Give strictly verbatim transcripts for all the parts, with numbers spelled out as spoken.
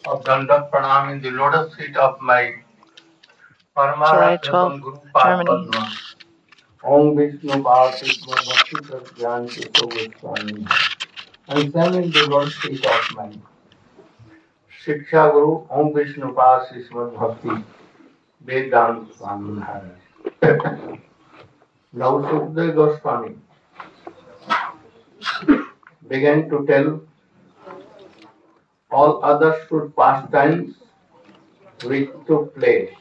of Dandak Pranam in the lotus feet of my July Paramahansa twelfth, Guru Pad Germany. Padma. Om Vishnu Bhakti Bhakti Prajnan Kito Goswami. And examine the lotus feet of my Shiksha Guru Om Vishnu Bhakti Bhakti Vedant Swami Maharaj. Now Sukadeva Goswami began to tell all other should pastimes which took place.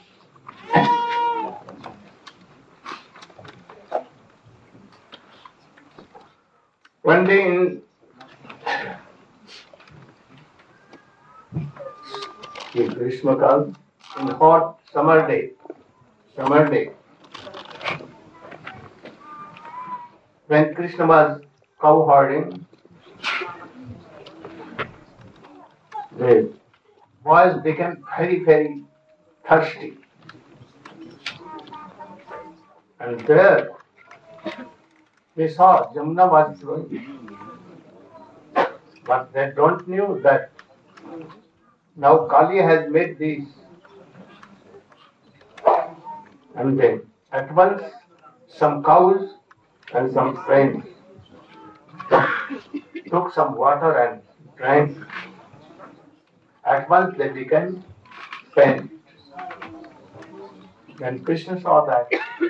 One day in Grishma Kal, in hot summer day, summer day, when Krishna was cow herding, the boys became very, very thirsty. And there they saw Jamuna was flowing. But they don't knew that now Kali has made these. And then at once some cows and some friends took some water and drank. At once they became faint. When Krishna saw that,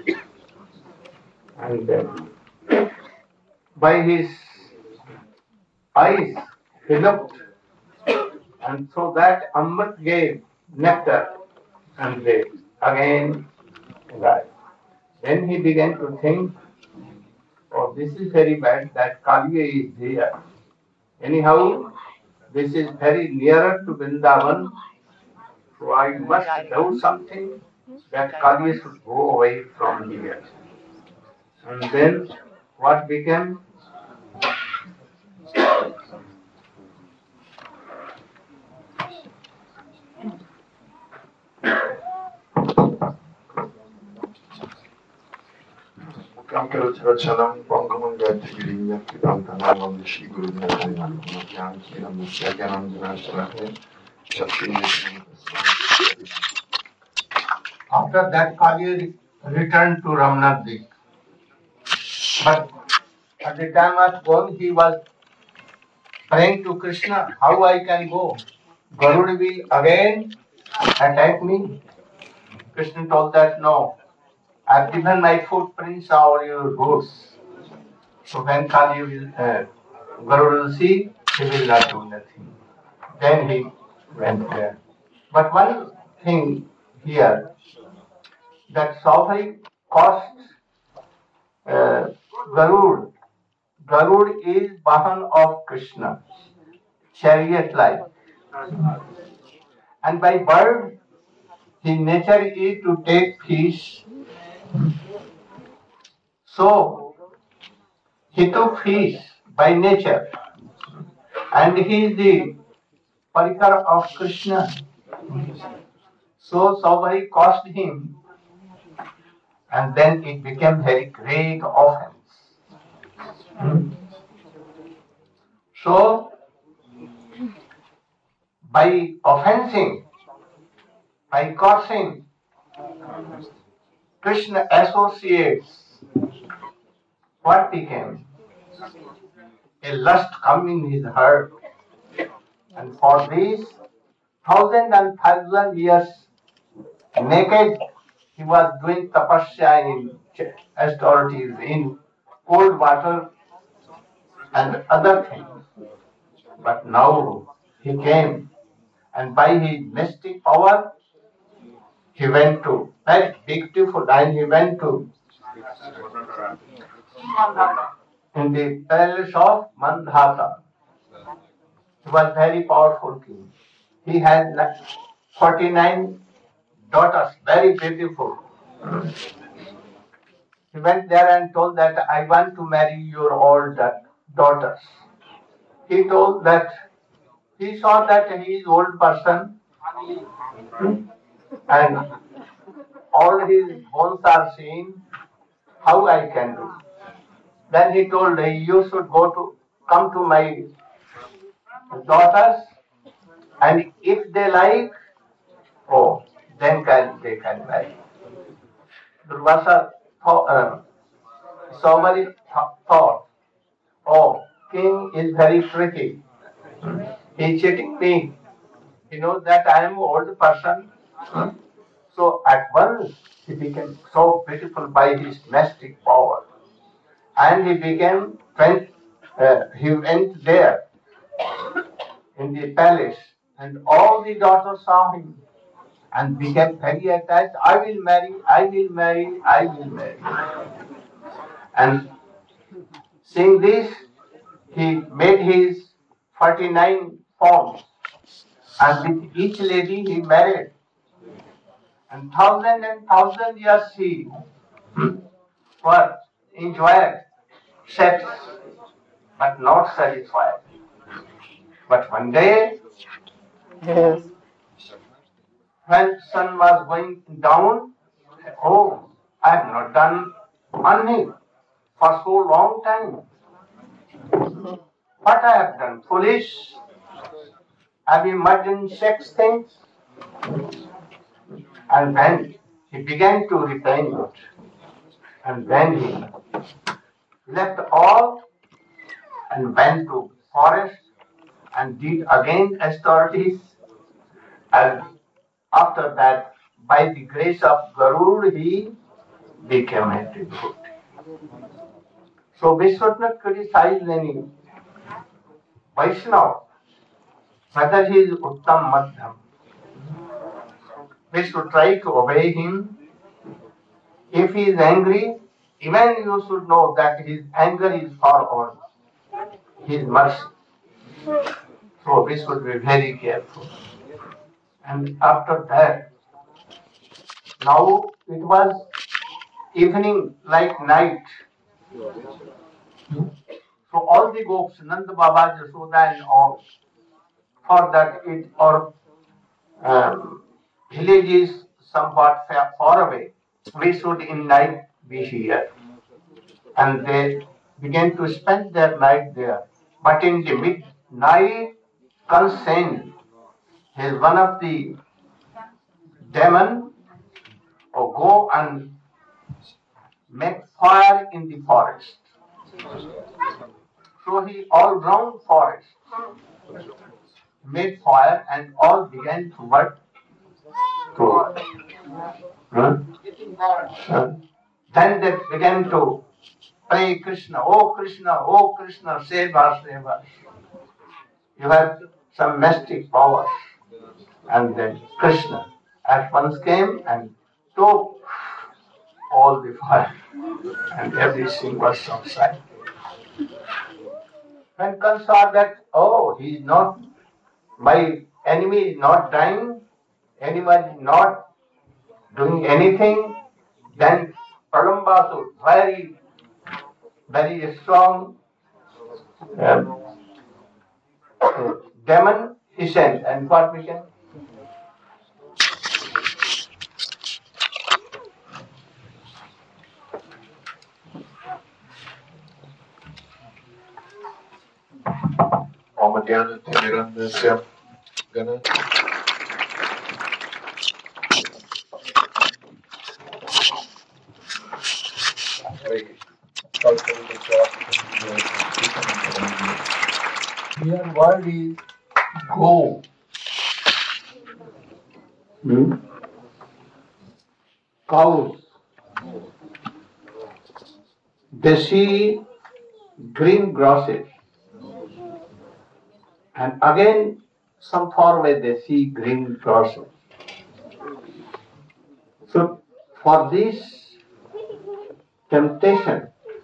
and then by his eyes he looked, and so that Amrit gave nectar, and they again died. Then he began to think, oh, this is very bad that Kaliya is here. Anyhow, this is very nearer to Vrindavan, so I must do something that Kaliya should go away from here. And then what became? Anche c'era un po' come detto che gli altri cantano di sicuro di essere come pianti, la musica che non deve essere c'è After that, Kali returned to Ramnaddi. But at the time of going, he was praying to Krishna, how I can go? Garuda will again attack me. Krishna told that no, I've given my footprints over your goods. So when Kali will, uh, Garuda will see, he will not do nothing. Then he went there. But one thing here, that Saubhai cost uh, Garud. Garud is Vahan of Krishna, chariot like. And by bird, his nature is to take fish. So, he took fish by nature. And he is the parikar of Krishna. So, Saubhai cost him. And then it became very great offense. So, by offensing, by causing, Krishna associates what became a lust come in his heart. And for these thousand and thousand years naked, he was doing tapasya in austerities, in cold water and other things. But now he came, and by his mystic power, he went to very beautiful, and he went to in the palace of Mandhata. He was very powerful king. He had like forty-nine daughters, very beautiful. He went there and told that I want to marry your all daughters. He told that he saw that he is old person and all his bones are seen. How I can do? Then he told you should go to come to my daughters And if they like, oh, then can they can marry. Durvasa thought, uh, Somebody th- thought, oh, king is very pretty. He's cheating me. He knows that I am an old person. So at once he became so beautiful by his domestic power. And he became, went, uh, he went there in the palace and all the daughters saw him and became very attached. I will marry, I will marry, I will marry. And seeing this, he made his forty-nine forms and with each lady he married. And thousand and thousand years he was enjoyed sex but not satisfied. But one day Yes. when sun was going down, oh, I have not done anything for so long time. What I have done? Foolish. Have you imagined sex things? And then he began to repent. And then he left all and went to forest and did again austerities. And after that, by the grace of Garud, he became a devotee. So we should not criticize any Vaishnava, whether he is Uttam Madhyam. We should try to obey him. If he is angry, even you should know that his anger is for our his mercy. So we should be very careful. And after that, now it was evening like night. So all the gops, Nanda Baba, Jasoda and all, for that it or um, village is somewhat far, far away, we should in night be here. And they began to spend their night there. But in the midnight, Kansen, he is one of the demon, or go and make fire in the forest. So he all round forest made fire and all began to work. To, huh? Huh? Then they began to pray Krishna, oh Krishna, oh Krishna, save us, save us. You have some mystic powers. And then Krishna at once came and took all the fire and everything was outside. When Kans saw that, oh, he is not, my enemy is not dying, anyone is not doing anything, then Pralambasur, very, very strong um, uh, demon, he sent. And what we can? Om Jnana Timirandasya Gana Here word is go. Hmm? Cows. They see green grasses. And again, some far away they see green grasses. So, for this temptation,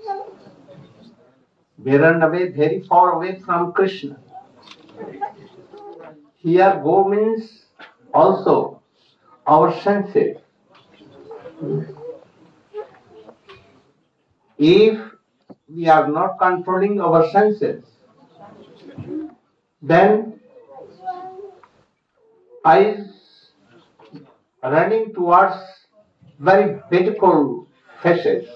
they run away very far away from Krishna. Here, go means also our senses. If we are not controlling our senses, then eyes running towards very beautiful faces.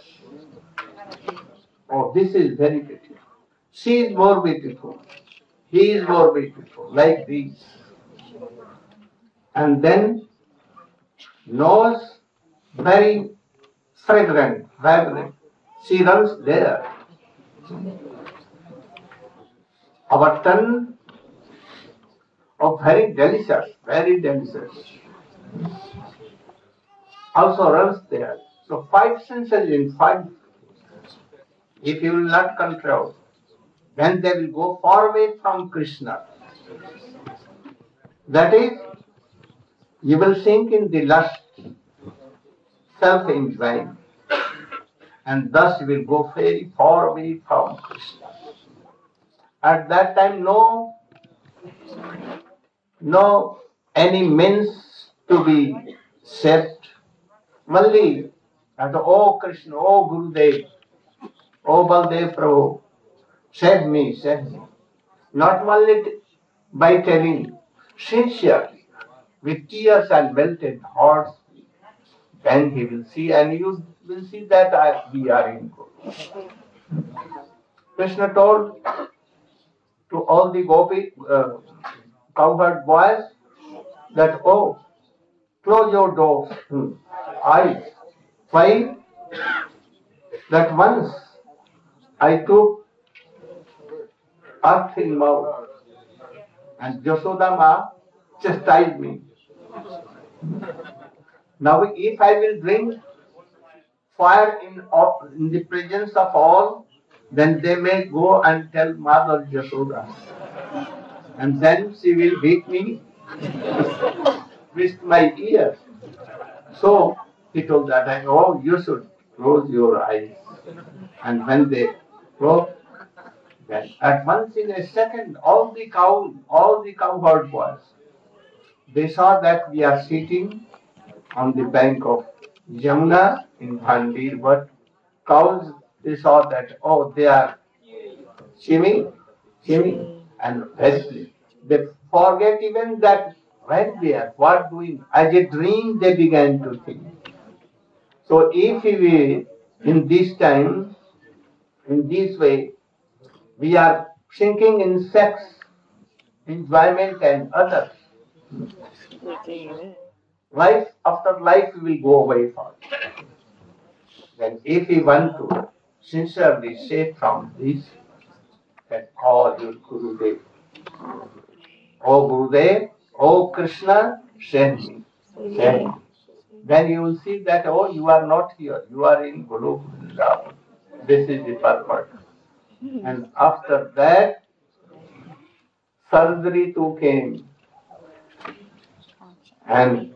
Oh, this is very beautiful. She is more beautiful. He is more beautiful, like this. And then nose very fragrant, vibrant. She runs there. Our tongue, oh, very delicious, very delicious, also runs there. So five senses in five. If you will not control, then they will go far away from Krishna. That is, you will sink in the lust, self-enjoying, and thus you will go very far away from Krishna. At that time, no, no any means to be saved. Only that, oh Krishna, oh Gurudev, oh Baldev Prabhu, save me, save me. Not only by telling, sincerely, with tears and melted hearts, then he will see, and you will see that I, we are in Guru. Krishna told to all the gopi, uh, cowherd boys, that, oh, close your doors, hmm, eyes. Why? That once I took earth in mouth, and Yasodama chastised me. Now, if I will drink fire in, in the presence of all, then they may go and tell Mother Yashoda. And then she will beat me with my ears. So he told that, oh, you should close your eyes. And when they close, then at once in a second, all the cow, all the cowherd boys, they saw that we are sitting on the bank of Yamuna in Bhandir, but cows, they saw that, oh, they are swimming, swimming, and very they forget even that when they are, what doing. As a dream, they began to think. So if we, in this time, in this way, we are sinking in sex, enjoyment, and others, life after life will go away from it. Then if we want to sincerely say from this, that call your Gurudev, oh Gurudev, oh Krishna, send me, send me. Then you will see that, oh, you are not here, you are in Guru Vrindavan. This is the purpose. And after that, surgery too came. And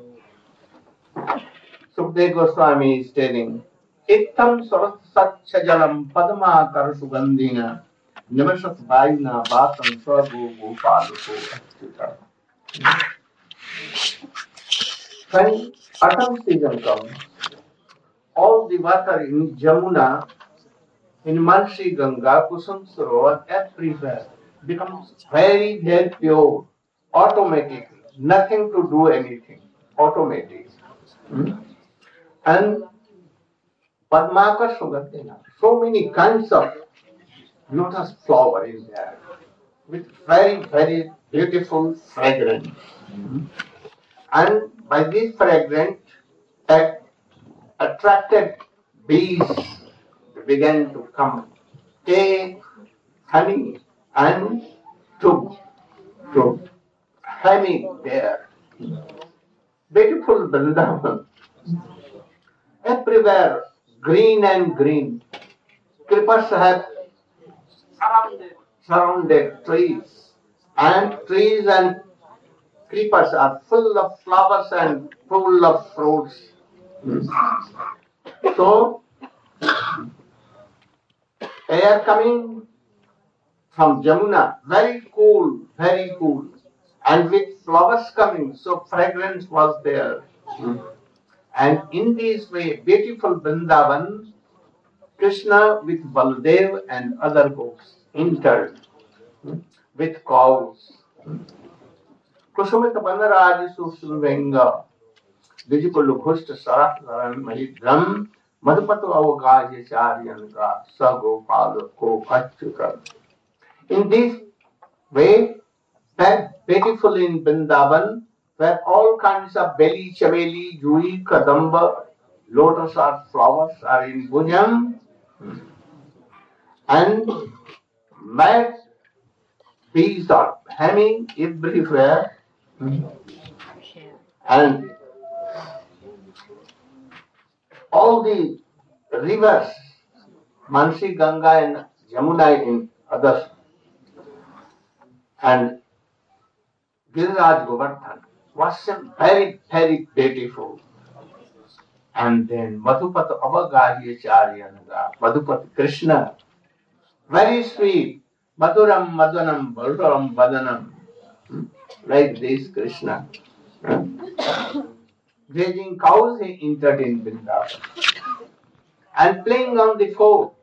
Sukdev Goswami is telling, Ittam Satsya Jalam Padma Kar Sugandhina Nimashat Vaina Bhatam Swago Gopaluko Achyuta. When autumn season comes, all the water in Jamuna, in Mansi Ganga, Kusum Sarovar, everywhere becomes very, very pure, automatic, nothing to do anything, automatic. Hmm? And Padmakar Sugandhina, so many kinds of lotus flower in there, with very, very beautiful fragrance. Hmm? And by this fragrance, at, attracted bees began to come, take honey and to, to honey there. Beautiful Vrindavan, everywhere green and green. Creepers have surrounded, surrounded trees, and trees and creepers are full of flowers and full of fruits. So, air coming from Jamuna, very cool, very cool, and with flowers coming, so fragrance was there. And in this way, beautiful Vrindavan, Krishna with Baldev and other gopis entered with cows. Kusumita Banaraj Susumvenga, Vijipulu Ghusta Saratharan Mahidram, Madhupatu Avagaj Charyanka, Sago Palo Ko Achyuta. In this way, very beautiful in Vrindavan, where all kinds of belly, chaveli, jui, kadamba, lotus or flowers are in bosom, and mad bees are humming everywhere, and all the rivers, Mansi, Ganga and Yamuna in others, and Giriraj Govardhan was very, very beautiful. And then Madhupata Abhagaryacharya, Madhupata Krishna, very sweet, Madhuram Madhanam Balram Badanam, like this Krishna. Grazing cows he entered in Vrindavan and playing on the fort.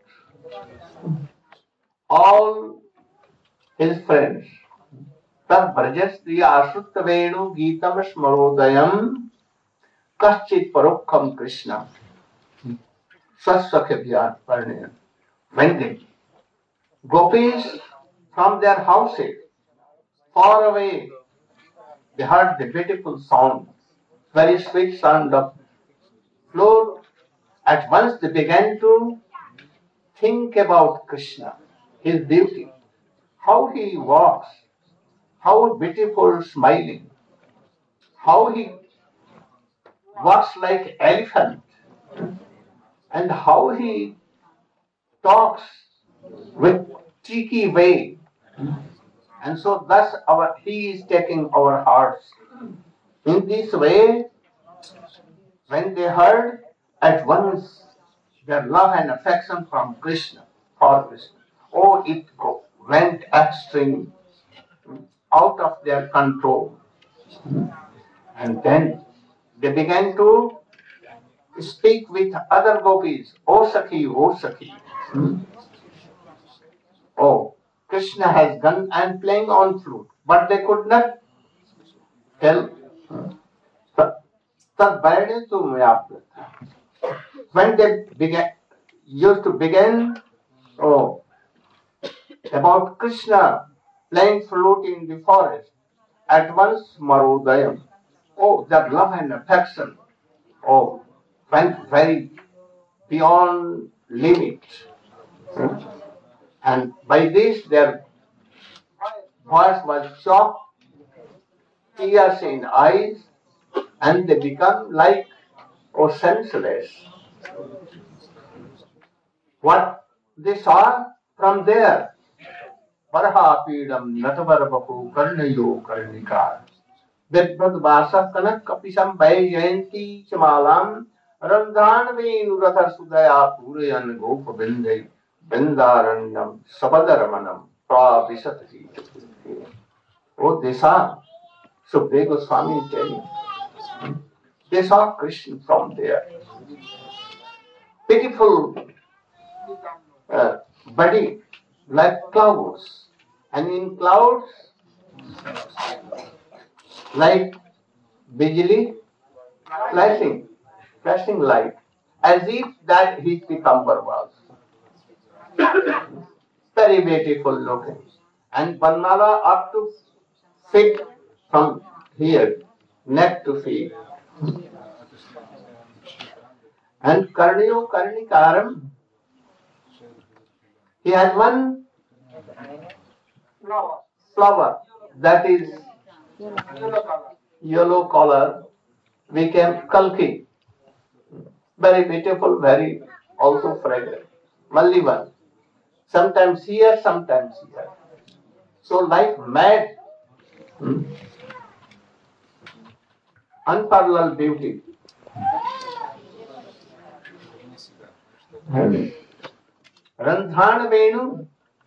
All his friends. Tad Brajastriya Asutta Venu Geetam Smarodayam Kaschit Parokkam Krishna Sasakhyabhyat Parnayam. When the gopis from their houses far away, they heard the beautiful sound, very sweet sound of flute. At once they began to think about Krishna, his beauty, how he walks, how beautiful smiling, how he walks like elephant, and how he talks with cheeky way. And so thus our he is taking our hearts. In this way, when they heard, at once their love and affection from Krishna, for Krishna, oh, it go, went extreme, out of their control. And then they began to speak with other gopis, O Sakhi, O Sakhi. Oh, Krishna has gone and playing on flute, but they could not tell. When they began, used to begin, oh, about Krishna playing flute in the forest, at once Marudayam, oh, that love and affection, oh, went very beyond limit. And by this their voice was shocked, tears in eyes, and they become like, oh, senseless. What they saw from there, Varhapidam Natavarabapu Karnayo Karnikar. Vidbad Vasa Kanak Kapisam Vajayanti Chamalam Randhan Venuratha Sudaya Purayan Gopavindai Bindarandam Sabadaramanam Pravisati. Oh, they saw, Sukadeva Goswami is telling, they saw Krishna from there. Beautiful uh, body like clouds, and in clouds like bijli flashing, flashing light, as if that his Pitambar was. Very beautiful looking. And Vanmala up to feet from here, neck to feet. And Karniyo Karnikaram, he has one flower that is yellow color, became Kalki. Very beautiful, very also fragrant. Mallivan. Sometimes here, sometimes here. So like mad, hmm, unparalleled beauty. Randhan Venu,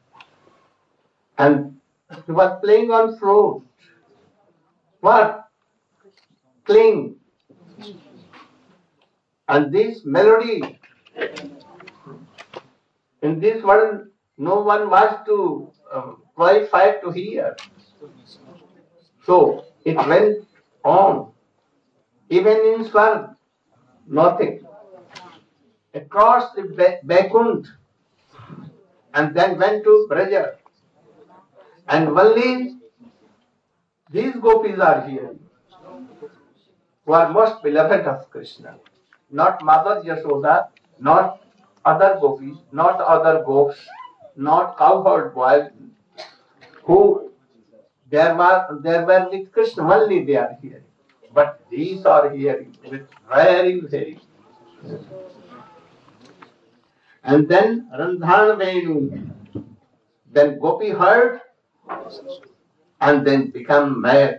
and he was playing on flute. What? Cling. And this melody, in this world, no one wants to um, qualify to hear. So it went on. Even in Swarg, nothing. Across the Vaikunt, and then went to Braja. And only These gopis are here, who are most beloved of Krishna. Not Mother Yashoda, not other gopis, not other gops, not cowherd boys, who there were there were with Krishna only they are hearing. But these are hearing with very, very. And then Randhan Venu, then Gopi heard and then become mad.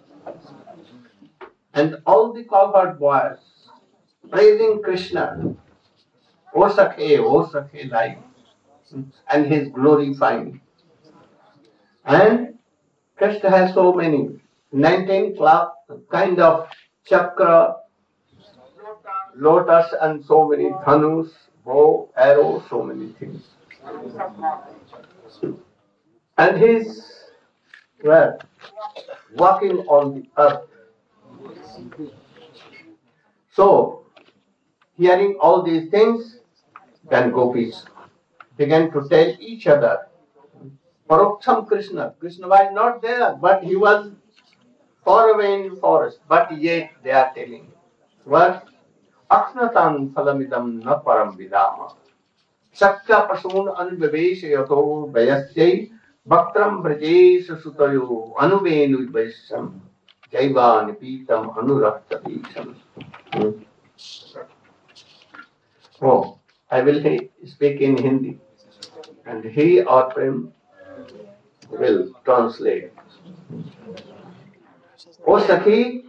And all the cowherd boys praising Krishna, O Sakhe, O Sakhe, like, and his glorifying. And Krishna has so many, nineteen kind of chakra, lotus, and so many dhanus, bow, arrow, so many things. And he's well, walking on the earth. So, hearing all these things, then gopis began to tell each other, Paroksham Krishna. Krishna was not there, but he was far away in the forest. But yet they are telling, what? Aksnatan phalamidam na param vidama. Sakya pasun anubhaveshayato vayasyai bhaktram brajesh sutayo anuvenu vaisham jaiva nipitam anurakta bhisham. Oh, I will speak in Hindi, and he or Prem will translate. O सखी,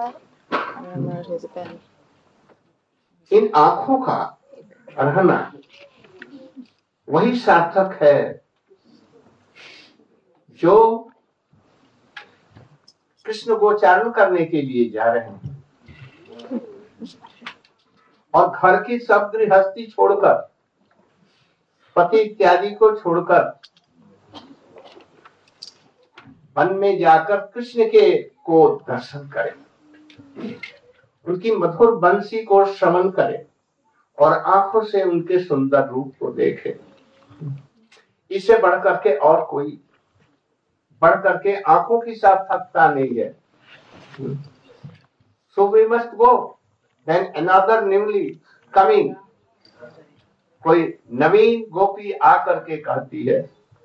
इन आंखों का रहना वही सार्थक है जो कृष्ण गोचारण करने के लिए जा रहे हैं और घर की सब गृहस्थी छोड़कर, पति इत्यादि को छोड़कर वन में जाकर कृष्ण के को दर्शन करें, उनकी मधुर बंसी को श्रवण करें और आंखों से उनके सुंदर रूप को देखें। इससे बढ़ करके और कोई बढ़ करके आंखों की सार्थकता नहीं है। So we must go. Then another newly coming, कोई नवीन गोपी आकर के कहती है,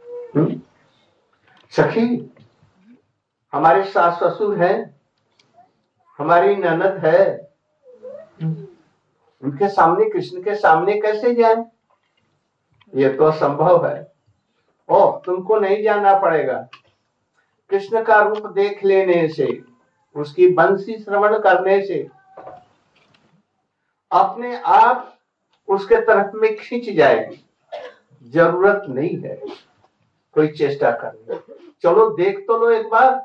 सखी, हमारे सास ससुर हैं, हमारी ननद है, उनके सामने, कृष्ण के सामने कैसे जाए? ये तो संभव है। ओ, तुमको नहीं जाना पड़ेगा। कृष्ण का रूप देख लेने से, उसकी बंसी श्रवण करने से अपने आप उसके तरफ में खींच जाएगी। जरूरत नहीं है कोई चेष्टा करने। चलो देख तो लो एक बार।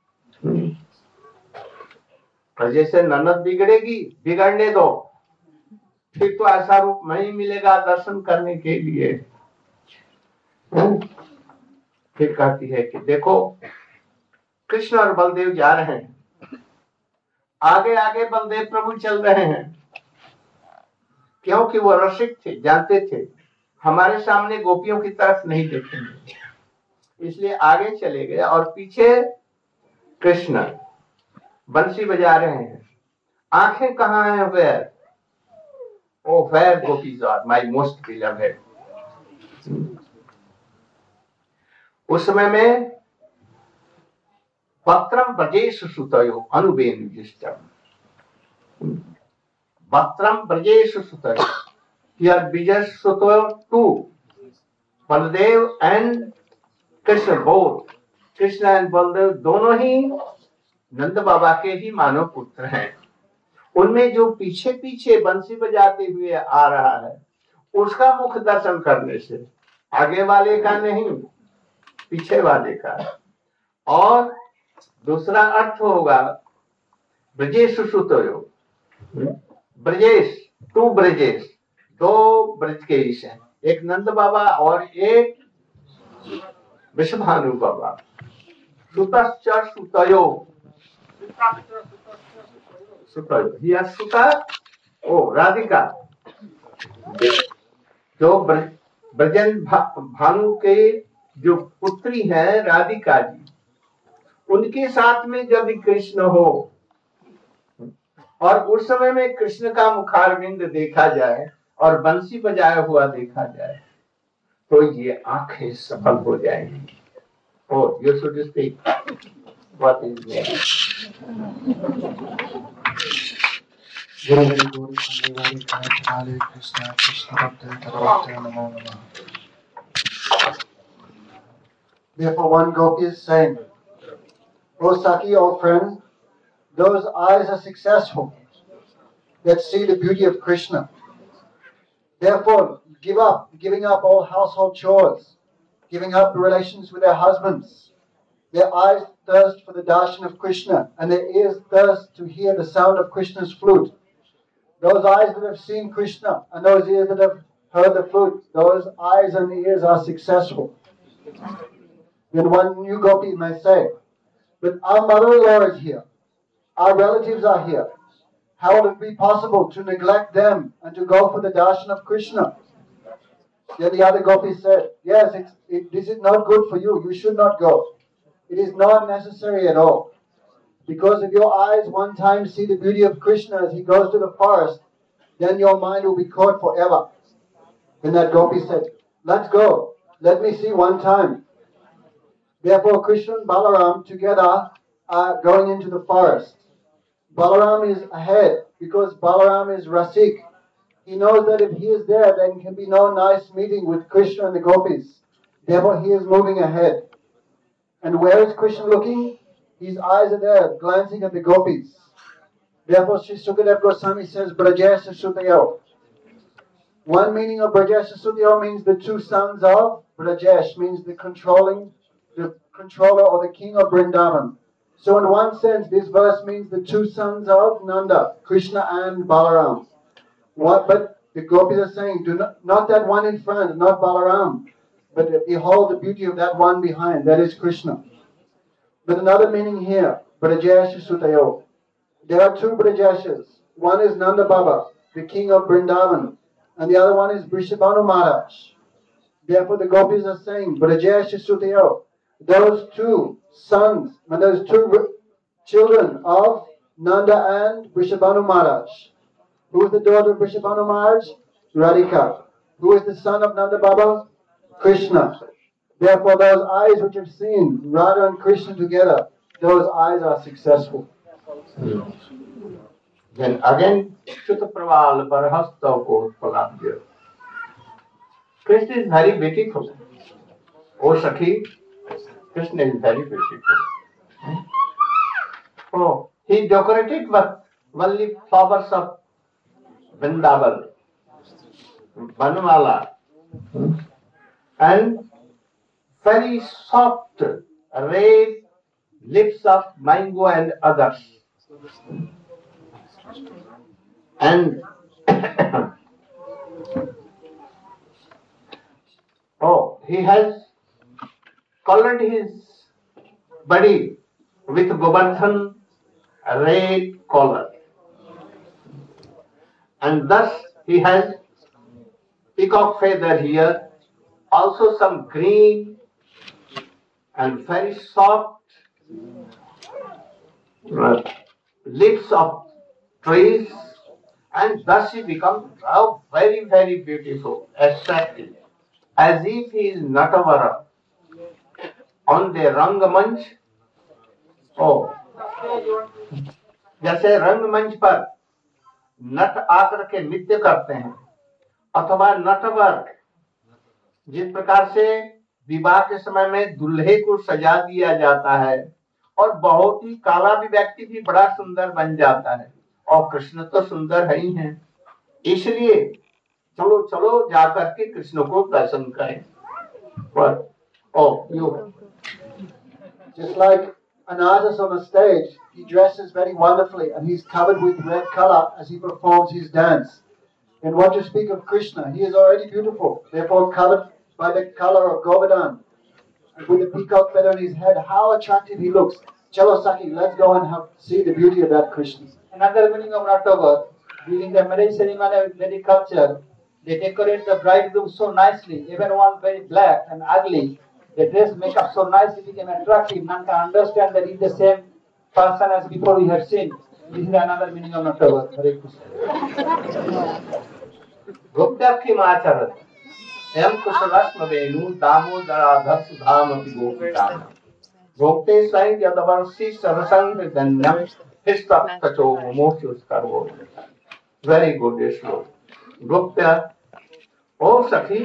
और जैसे ननद बिगड़ेगी, बिगड़ने दो, फिर तो ऐसा रूप नहीं मिलेगा दर्शन करने के लिए। फिर कहती है कि देखो, कृष्ण और बलदेव जा रहे हैं, आगे आगे बलदेव प्रभु चल रहे हैं, क्योंकि वो रसिक थे, जानते थे हमारे सामने गोपियों की तरफ नहीं देखेंगे, इसलिए आगे चले गए और पीछे कृष्ण बंसी बजा रहे हैं। आंखें कहाँ हैं? Where O where gopis are my most beloved. उस समय में पत्रम ब्रजेश सुतयो अनुबेनु जिष्टम। पत्रम ब्रजेश सुतयो, हियर विजय सुतयो to Baladev and Krishna, both Krishna and Baladev दोनों ही नंद बाबा के ही मानव पुत्र हैं। उनमें जो पीछे पीछे बंसी बजाते हुए आ रहा है, उसका मुख दर्शन करने से, आगे वाले का नहीं, पीछे वाले का। और दूसरा अर्थ होगा ब्रजेश सुतयो, ब्रजेश टू ब्रजेश, दो ब्रज के ईश हैं, एक नंद बाबा और एक विश्वभानु बाबा। सुतश्च सुतयो, सुतयो, यह सुता ओ राधिका, जो ब्रजन भा, भानु के जो पुत्री है राधिका जी, उनके साथ में जब कृष्ण हो और उस समय में कृष्ण का मुखारविंद देखा जाए और बंसी बजाया हुआ देखा जाए तो ये आंखें सफल हो जाएंगी। O you should speak what is there. Hare Krishna, Krishna Bhakti, Bhakti, Namo Namah. Therefore, one gopi is saying, "O Saki, O friend, those eyes are successful that see the beauty of Krishna. Therefore, give up, giving up all household chores, giving up relations with their husbands. Their eyes thirst for the darshan of Krishna, and their ears thirst to hear the sound of Krishna's flute. Those eyes that have seen Krishna and those ears that have heard the flute, those eyes and ears are successful." Then one new gopi may say, "But our mother-in-law is here. Our relatives are here. How will it be possible to neglect them and to go for the darshan of Krishna?" Then the other gopi said, "Yes, it's, it, this is not good for you. You should not go. It is not necessary at all. Because if your eyes one time see the beauty of Krishna as he goes to the forest, then your mind will be caught forever." Then that gopi said, "Let's go. Let me see one time." Therefore, Krishna and Balaram together are going into the forest. Balaram is ahead because Balaram is Rasik. He knows that if he is there, then can be no nice meeting with Krishna and the gopis. Therefore, he is moving ahead. And where is Krishna looking? His eyes are there, glancing at the gopis. Therefore, Sri Sukadeva Goswami says, "Brajesa Sutayo." One meaning of Brajesa Sutayo means the two sons of Brajesh, means the controlling, the controller or the king of Vrindavan. So in one sense, this verse means the two sons of Nanda, Krishna and Balaram. What, but the gopis are saying, do not, not that one in front, not Balaram, but behold the beauty of that one behind, that is Krishna. But another meaning here, Brajesh Sutayo. There are two Brajeshas. One is Nanda Baba, the king of Vrindavan, and the other one is Vrishabhanu Maharaj. Therefore the gopis are saying, Brajesh Sutayo. Those two sons, and those two children of Nanda and Vrishabhanu Maharaj. Who is the daughter of Vrishabhanu Maharaj? Radhika. Who is the son of Nanda Baba? Krishna. Therefore those eyes which have seen Radha and Krishna together, those eyes are successful. Hmm. Then again, Shutapraval Barhasta Kotpalabhya. Krishna is very beautiful. Oh Sakhi, Krishna is very beautiful. Hmm? Oh, he decorated with only flowers of Vrindavan, Vanmala, hmm? and very soft red lips of mango and others. And oh, he has colored his body with Govardhan red color. And thus he has peacock feather here, also some green and very soft uh, leaves of trees, and thus he becomes uh, very, very beautiful, attractive, as if he is Natavara on the Rangamanch. Oh, जैसे रंगमंच पर नट आकर के नृत्य करते हैं अथवा नटवर जिस प्रकार से विवाह के समय में दूल्हे को सजा दिया जाता है और बहुत ही काला भी व्यक्ति भी बड़ा सुंदर बन जाता है और कृष्ण तो सुंदर है ही हैं, इसलिए चलो चलो जाकर के कृष्ण को दर्शन करें। But oh, you just like an artist on a stage, he dresses very wonderfully and he's covered with red color as he performs his dance. And what to speak of Krishna, he is already beautiful, therefore colored by the color of Govardhan. And with the peacock feather on his head, how attractive he looks. Chalo Saki, let's go and have, see the beauty of that Krishna. Another meaning of Natavar, during the marriage ceremony of Vedic culture, they decorate the bridegroom so nicely, even one very black and ugly, The dress make up so nice, it became attractive. None can understand that it's the same person as before we have seen. This is another meaning of October. Hare Krishna. गुप्तक्षिमाचरत एम कुशलस्म वेणु दामोदराधर सुधामपि गोपिकाम भोक्ते स्वयं यदवर्षि सरसंग धन्यम हिस्तचो मोक्षुस्करो वेरी गुड श्लोक गुप्त ओ सखी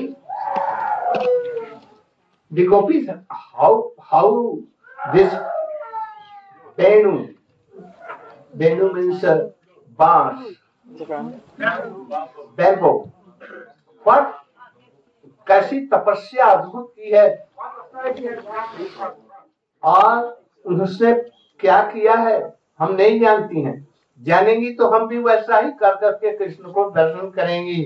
the gopis how how this Venu Venu means uh, bass bamboo what कैसी तपस्या अद्भुत की है और उसने क्या किया है हम नहीं जानती हैं जानेंगी तो हम भी वैसा ही कर करके कृष्ण को दर्शन करेंगी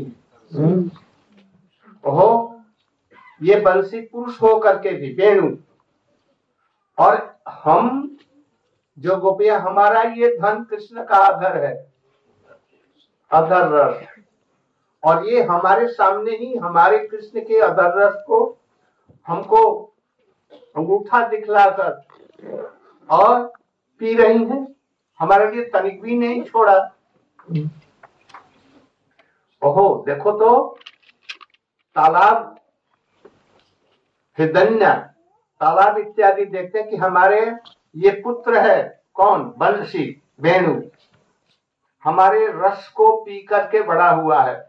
ओहो ये बंसी पुरुष हो करके भी वेणु और हम जो गोपियां हमारा ये धन कृष्ण का अधर है अधर रस और ये हमारे सामने ही हमारे कृष्ण के अधर रस को हमको अंगूठा दिखलाकर और पी रही हैं हमारे लिए तनिक भी नहीं छोड़ा ओहो देखो तो तालाब हिदन्या तालाब इत्यादि देखते हैं कि हमारे ये पुत्र है कौन बंसी वेणु हमारे रस को पी करके बड़ा हुआ है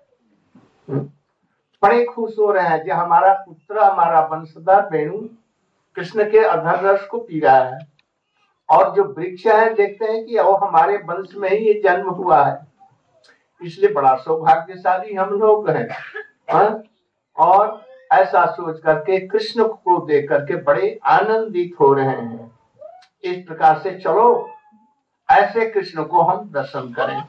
बड़े खुश हो रहे हैं जो हमारा पुत्र हमारा वंशधर वेणु कृष्ण के अधर रस को पी रहा है और जो वृक्ष है देखते हैं कि वो हमारे वंश में ही ये जन्म हुआ है इसलिए बड़ा सौभाग्यशाली हम लोग हैं हा? और ऐसा सोच करके कृष्ण को देख करके बड़े आनंदित हो रहे हैं इस प्रकार से चलो ऐसे कृष्ण को हम दर्शन करें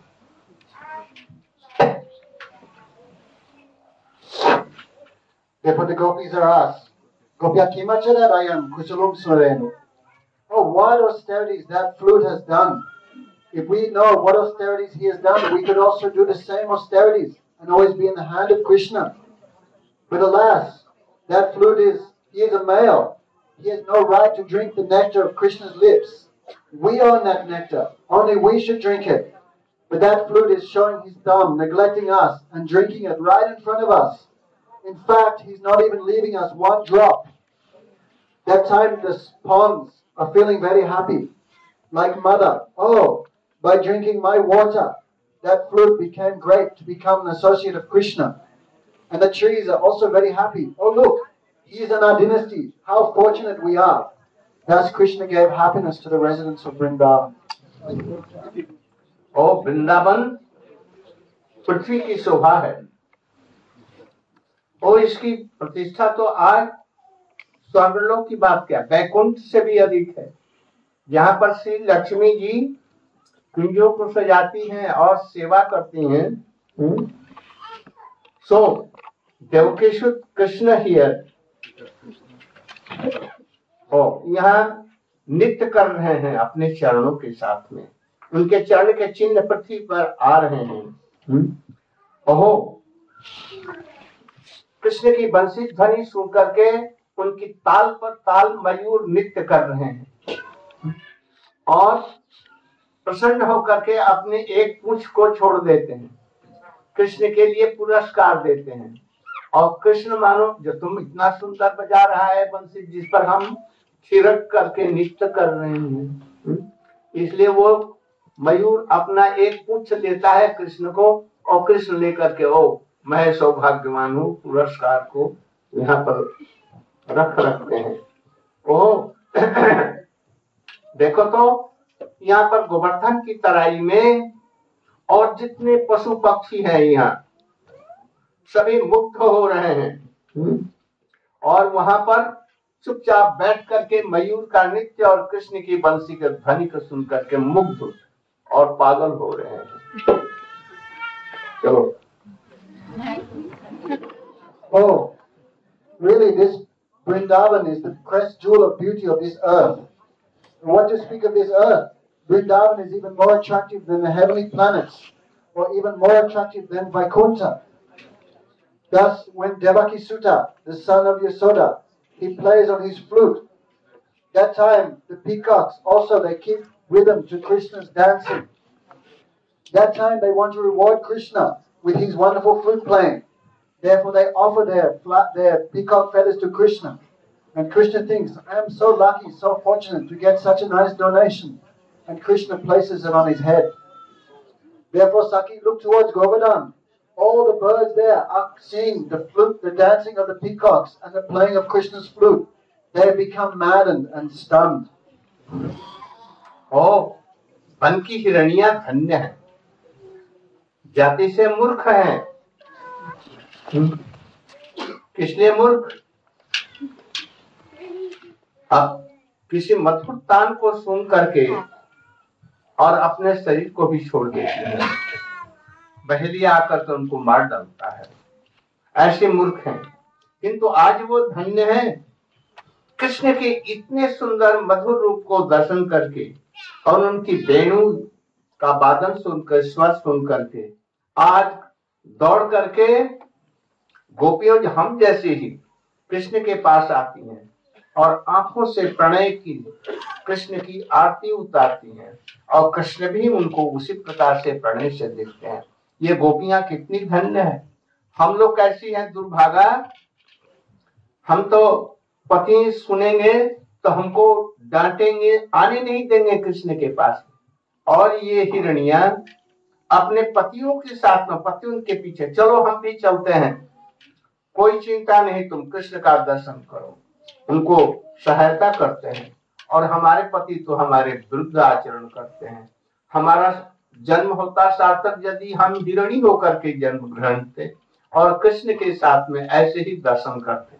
Therefore the gopis are asked, Gopya Kimacharayam Kusalum Swarenu. Oh, what austerities that flute has done. If we know what austerities he has done, we could also do the same austerities and always be in the hand of Krishna. But alas, that flute is, he is a male. He has no right to drink the nectar of Krishna's lips. We own that nectar. Only we should drink it. But that flute is showing his thumb, neglecting us and drinking it right in front of us. In fact, he's not even leaving us one drop. That time the ponds are feeling very happy. Like mother, oh, by drinking my water, that flute became great to become an associate of Krishna. And the trees are also very happy. Oh look, he is in our dynasty. How fortunate we are. Thus Krishna gave happiness to the residents of Vrindavan. Oh, Vrindavan, पृथ्वी की शोभा है और इसकी प्रतिष्ठा तो आज स्वर्गलोक की बात क्या वैकुंठ से भी अधिक है यहाँ पर श्री लक्ष्मी जी कुंजों को सजाती हैं और सेवा करती हैं सो देवकेशु कृष्ण हियर और यहाँ नृत्य कर रहे हैं अपने चरणों के साथ में उनके चरण के चिन्ह पृथ्वी पर आ रहे हैं ओहो कृष्ण की बंसी ध्वनि सुन करके उनकी ताल पर ताल मयूर नृत्य कर रहे हैं और प्रसन्न होकर के अपने एक पूंछ को छोड़ देते हैं कृष्ण के लिए पुरस्कार देते हैं और कृष्ण मानो जो तुम इतना सुंदर बजा रहा है बंसी जिस पर हम थिरक करके नृत्य कर रहे हैं इसलिए वो मयूर अपना एक पूंछ देता है कृष्ण को और कृष्ण लेकर के ओ मैं सौभाग्यवान हूँ पुरस्कार को यहाँ पर रख रखते हैं ओ देखो तो यहाँ पर गोवर्धन की तराई में और जितने पशु पक्षी हैं यहाँ सभी मुक्त हो रहे हैं और वहां पर चुपचाप बैठ करके मयूर का नृत्य और कृष्ण की बंसी के ध्वनि को सुन करके मुग्ध और पागल हो रहे हैं चलो Oh, really this Vrindavan is the crest jewel of beauty of this earth. And what to speak of this earth? Vrindavan is even more attractive than the heavenly planets, or even more attractive than Vaikuntha. Thus, when Devaki Sutta, the son of Yasoda, he plays on his flute. That time, the peacocks also, they keep rhythm to Krishna's dancing. That time, they want to reward Krishna with his wonderful flute playing. Therefore, they offer their, fla- their peacock feathers to Krishna. And Krishna thinks, I am so lucky, so fortunate to get such a nice donation. And Krishna places it on his head. Therefore, Saki looked towards Govardhan. All the birds there are seeing the flute, the dancing of the peacocks and the playing of Krishna's flute. They have become maddened and stunned. ओ वन की हिरणियां धन्य है, जाति से मूर्ख है। किसलिए मूर्ख? अब किसी मधुर तान को सुन करके और अपने शरीर को भी छोड़ देते हैं। बहेलिया आकर तो उनको मार डालता है। ऐसे मूर्ख हैं। किंतु आज वो धन्य है, कृष्ण के इतने सुंदर मधुर रूप को दर्शन करके और उनकी वेणु का वादन सुनकर, स्वर सुन करके आज दौड़ करके गोपियों हम जैसे ही कृष्ण के पास आती हैं और आंखों से प्रणय की कृष्ण की आरती उतारती हैं और कृष्ण भी उनको उसी प्रकार से प्रणय से देखते हैं। ये गोपियां कितनी धन्य है। हम लोग कैसी हैं दुर्भागा, हम तो पति सुनेंगे तो हमको डांटेंगे, आने नहीं देंगे कृष्ण के पास। और ये हिरणियां अपने पतियों के साथ में, पति उनके पीछे, चलो हम भी चलते हैं, कोई चिंता नहीं, तुम कृष्ण का दर्शन करो, उनको सहायता करते हैं। और हमारे पति तो हमारे विरुद्ध आचरण करते हैं। हमारा जन्म होता सार्थक यदि हम हिरणी होकर के जन्म ग्रहण थे और कृष्ण के साथ में ऐसे ही दर्शन करते।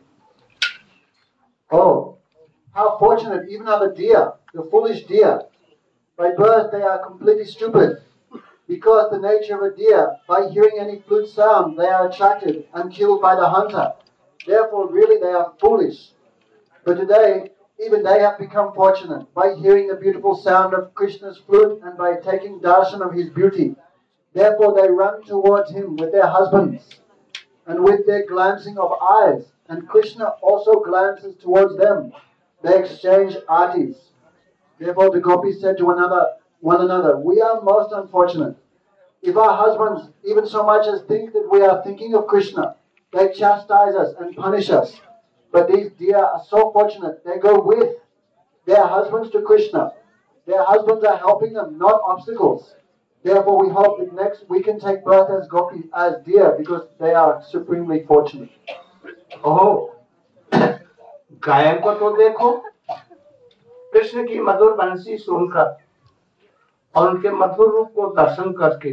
Oh, how fortunate, even are the deer, the foolish deer. By birth they are completely stupid. Because the nature of a deer, by hearing any flute sound, they are attracted and killed by the hunter. Therefore, really they are foolish. But today, even they have become fortunate by hearing the beautiful sound of Krishna's flute and by taking darshan of his beauty. Therefore, they run towards him with their husbands and with their glancing of eyes. And Krishna also glances towards them. They exchange artis. Therefore, the gopis said to one another, one another, we are most unfortunate. If our husbands even so much as think that we are thinking of Krishna, they chastise us and punish us. But these deer are so fortunate, they go with their husbands to Krishna. Their husbands are helping them, not obstacles. Therefore, we hope that next we can take birth as gopis, as deer, because they are supremely fortunate. ओह, गायन को तो देखो, कृष्ण की मधुर बंसी सुनकर और उनके मधुर रूप को दर्शन करके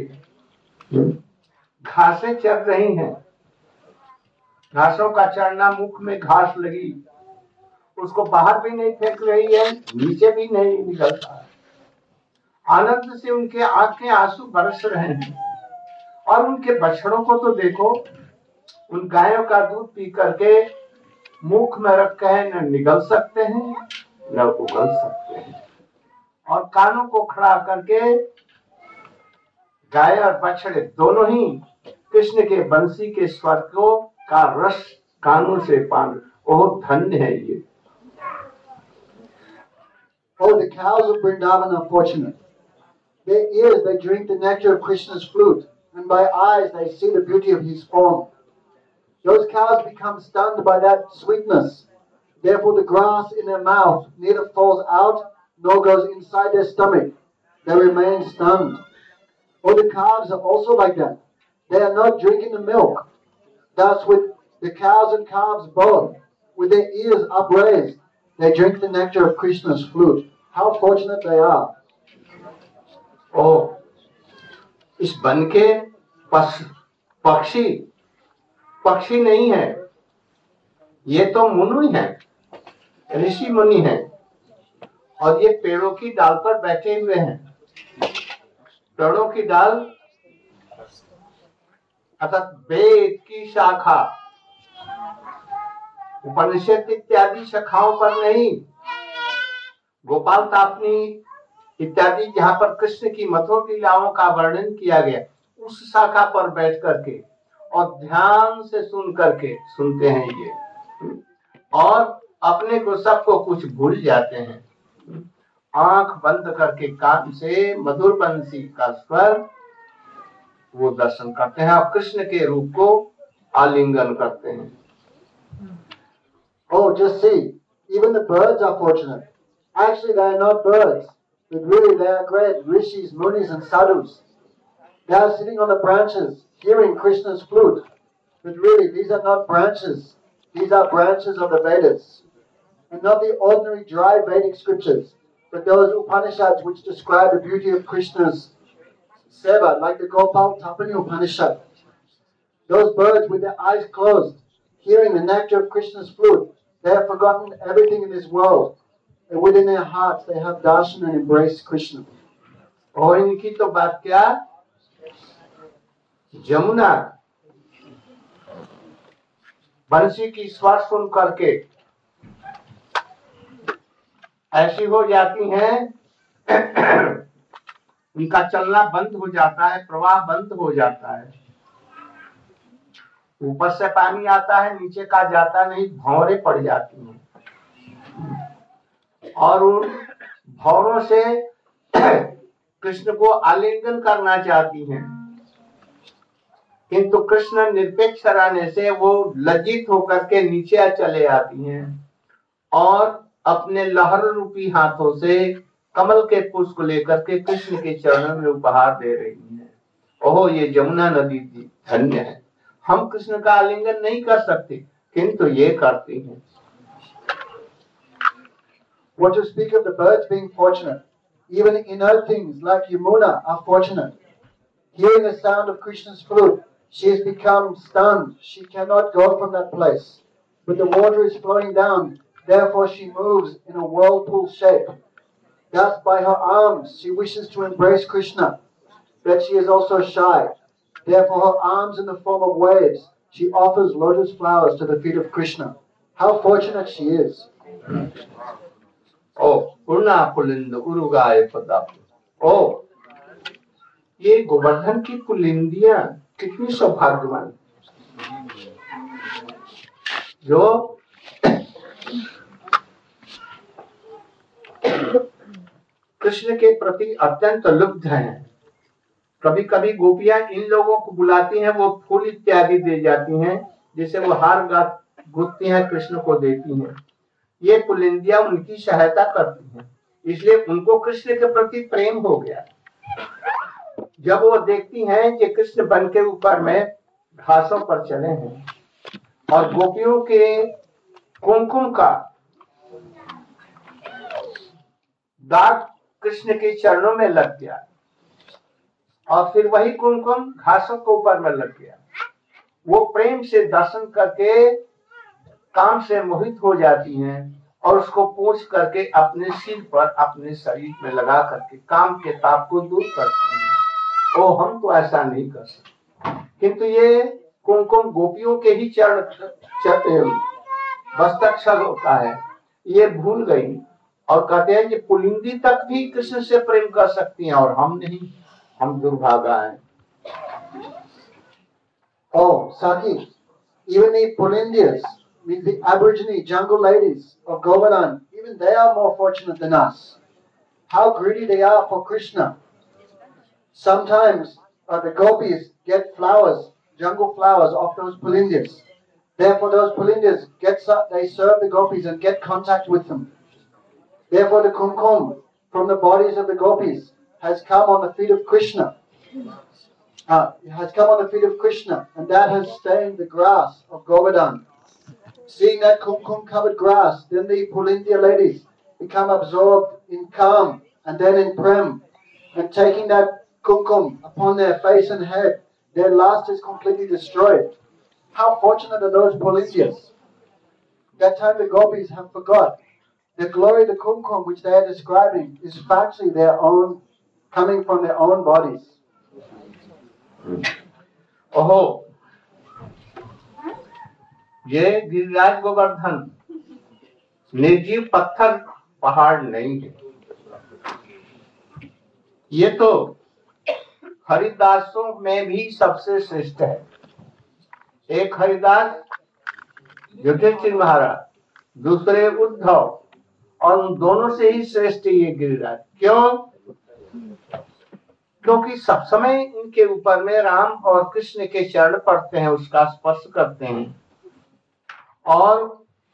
घासें चर रही हैं। घासों का चढ़ना, मुख में घास लगी, उसको बाहर भी नहीं फेंक रही है, नीचे भी नहीं निकलता है। आनंद से उनके आंखें आंसू बरस रहे हैं। और उनके बछड़ों को तो देखो, उन गायों का दूध पी करके मुख में रख के न निगल सकते हैं न उगल सकते हैं। और कानों को खड़ा करके गाय और बछड़े दोनों ही कृष्ण के बंसी के स्वर को का रस कानों से पान, बहुत धन्य है ये। Oh, the cows of Vrindavan are fortunate. Their ears, they drink the nectar of Krishna's flute, and by eyes they see the beauty of his form. Those cows become stunned by that sweetness. Therefore the grass in their mouth neither falls out nor goes inside their stomach. They remain stunned. Or the calves are also like that. They are not drinking the milk. Thus with the cows and calves both, with their ears upraised, they drink the nectar of Krishna's flute. How fortunate they are. Oh, इस वन के पक्षी पक्षी नहीं है, ये तो मुनि है, ऋषि मुनि है। और ये पेड़ों की डाल पर बैठे हुए हैं। पेड़ों की डाल अर्थात वेद की शाखा, उपनिषद इत्यादि शाखाओं पर नहीं, गोपाल तापनी इत्यादि जहाँ पर कृष्ण की मधुर लीलाओं का वर्णन किया गया, उस शाखा पर बैठ करके और ध्यान से सुन करके सुनते हैं ये। और अपने को सबको कुछ भूल जाते हैं। आंख बंद करके कान से मधुर बंसी का स्वर वो दर्शन करते हैं और कृष्ण के रूप को आलिंगन करते हैं। Oh, just see, even the birds are fortunate. Actually, they are not birds, but really they are great rishis, munis, and sadhus. They are sitting on the branches, hearing Krishna's flute. But really, these are not branches. These are branches of the Vedas. And not the ordinary dry Vedic scriptures, but those Upanishads which describe the beauty of Krishna's seva, like the Gopal Tapani Upanishad. Those birds with their eyes closed, hearing the nectar of Krishna's flute, they have forgotten everything in this world. And within their hearts they have darshan and embrace Krishna. और इनकी तो बात क्या, जमुना बंसी की स्वर सुन करके ऐसी हो जाती हैं, उनका चलना बंद हो जाता है, प्रवाह बंद हो जाता है। ऊपर से पानी आता है, नीचे का जाता नहीं, भंवरे पड़ जाती हैं और उन भंवरों से कृष्ण को आलिंगन करना चाहती हैं, किंतु कृष्ण निरपेक्ष रहने से वो लज्जित होकर के नीचे चले आती हैं और अपने लहर रूपी हाथों से कमल के पुष्प लेकर के कृष्ण के चरणों में उपहार दे रही हैं। ओहो, ये जमुना नदी धन्य है। हम कृष्ण का आलिंगन नहीं कर सकते, किंतु ये करती हैं। What to speak of the birds being fortunate? Even inert things like Yamuna are fortunate. Hearing the sound of Krishna's flute, she has become stunned. She cannot go from that place. But the water is flowing down, therefore she moves in a whirlpool shape. Thus by her arms she wishes to embrace Krishna, but she is also shy. Therefore her arms in the form of waves, she offers lotus flowers to the feet of Krishna. How fortunate she is. ओ पूर्णा पुलिंद उरुगाय पदाप। ओ ये गोवर्धन की पुलिंदियां कितनी सौभाग्यवान, जो कृष्ण के प्रति अत्यंत लुब्ध हैं। कभी कभी गोपियां इन लोगों को बुलाती हैं, वो फूल इत्यादि दे जाती हैं, जिसे वो हार गुथती हैं, कृष्ण को देती हैं। ये पुलिंदियां उनकी सहायता करती हैं, इसलिए उनको कृष्ण के प्रति प्रेम हो गया। जब वो देखती हैं कि कृष्ण बन के ऊपर में घासों पर चले हैं और गोपियों के कुमकुम का दाग कृष्ण के चरणों में लग गया और फिर वही कुमकुम घासों के ऊपर में लग गया, वो प्रेम से दर्शन करके काम से मोहित हो जाती हैं और उसको पूछ करके अपने सिर पर, अपने शरीर में लगा करके काम के ताप को दूर करती हैं। ओ, हम तो ऐसा नहीं कर सकते, किंतु ये कुमकुम गोपियों के ही चरण हस्ताक्षर होता है, ये भूल गई और कहते हैं कि पुलिंदी तक भी कृष्ण से प्रेम कर सकती हैं और हम नहीं, हम दुर्भागा हैं। Oh, Saki, even the Pulindias, the Aborigine jungle ladies of Govardhan, even they are more fortunate than us. How greedy they are for Krishna. Sometimes uh, the gopis get flowers, jungle flowers, off those Pulindias. Therefore those Pulindias, get, they serve the gopis and get contact with them. Therefore the kumkum from the bodies of the gopis has come on the feet of Krishna. Uh, has come on the feet of Krishna, and that has stained the grass of Govardhan. Seeing that kumkum covered grass, then the Pulindia ladies become absorbed in calm and then in prem, and taking that kumkum upon their face and head, their lust is completely destroyed. How fortunate are those Pulindias! That time the gopis have forgot the glory of the kumkum which they are describing is actually their own, coming from their own bodies. ओहो, ये गिरिराज गोवर्धन निर्जीव पत्थर पहाड़ नहीं है, ये तो हरिदासों में भी सबसे श्रेष्ठ है। एक हरिदास युधिष्ठिर महाराज दूसरे उद्धव, और उन दोनों से ही श्रेष्ठ ये गिरिराज। क्यों? क्योंकि सब समय इनके ऊपर में राम और कृष्ण के चरण पड़ते हैं, उसका स्पर्श करते हैं, और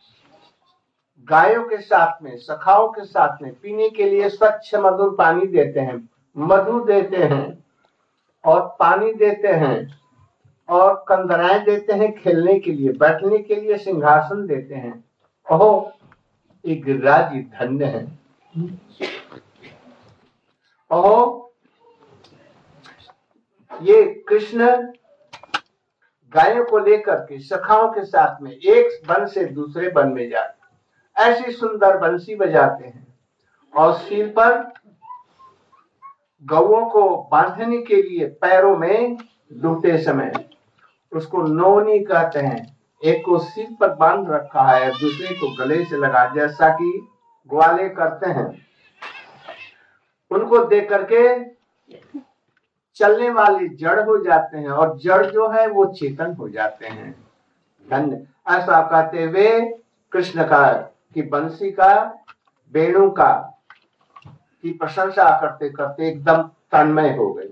गायों के साथ में, सखाओं के साथ में पीने के लिए स्वच्छ मधुर पानी देते हैं, मधु देते हैं, और पानी देते हैं, और कंदराएं देते हैं खेलने के लिए, बैठने के लिए सिंहासन देते हैं। ओहो, ये गिरिराज जी धन्य है। ओहो, ये कृष्ण गायों को लेकर के सखाओं के साथ में एक वन से दूसरे वन में जाते, ऐसी सुंदर बंसी बजाते हैं, और सिर पर गौओं को बांधने के लिए पैरों में डूबते समय, उसको नौनी कहते हैं, एक को सिर पर बांध रखा है, दूसरे को गले से लगा, जैसा कि ग्वाले करते हैं। उनको देख करके चलने वाले जड़ हो जाते हैं, और जड़ जो है वो चेतन हो जाते हैं। धन्य, ऐसा कहते हुए कृष्ण का की बंसी का, वेणु का की प्रशंसा करते करते एकदम तन्मय हो गए।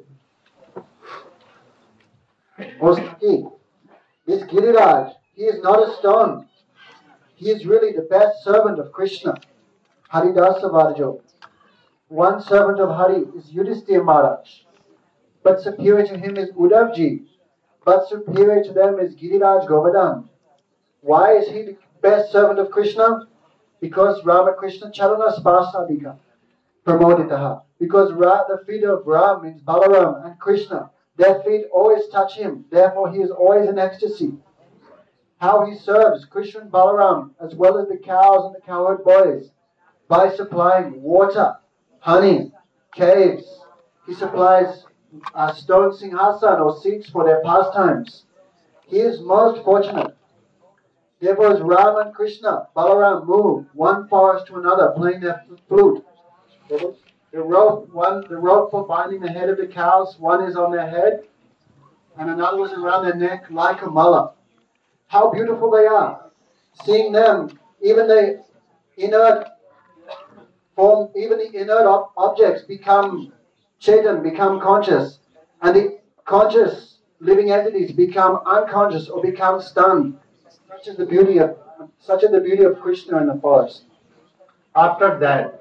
This Giriraj, he is not a stone. He is really the best servant of Krishna, Haridasa Varjo. One servant of Hari is Yudhisthira Maharaj, but superior to him is Uddhavji, but superior to them is Giriraj Govardhan. Why is he the best servant of Krishna? Because Ramakrishna Charana Spasadika Pramoditaha. Because Ra, the feet of Ram means Balaram and Krishna. Their feet always touch him. Therefore he is always in ecstasy. How he serves Krishna and Balaram as well as the cows and the cowherd boys by supplying water, honey, caves. He supplies uh, stone singhasan or seats for their pastimes. He is most fortunate. Therefore as Ram and Krishna, Balaram move one forest to another playing their flute. The rope, one, the rope for binding the head of the cows, one is on their head, and another is around their neck like a mala. How beautiful they are! Seeing them, even the inert form, even the inert ob- objects become chetan, become conscious, and the conscious living entities become unconscious or become stunned. Such is the beauty of such is the beauty of Krishna in the forest. After that,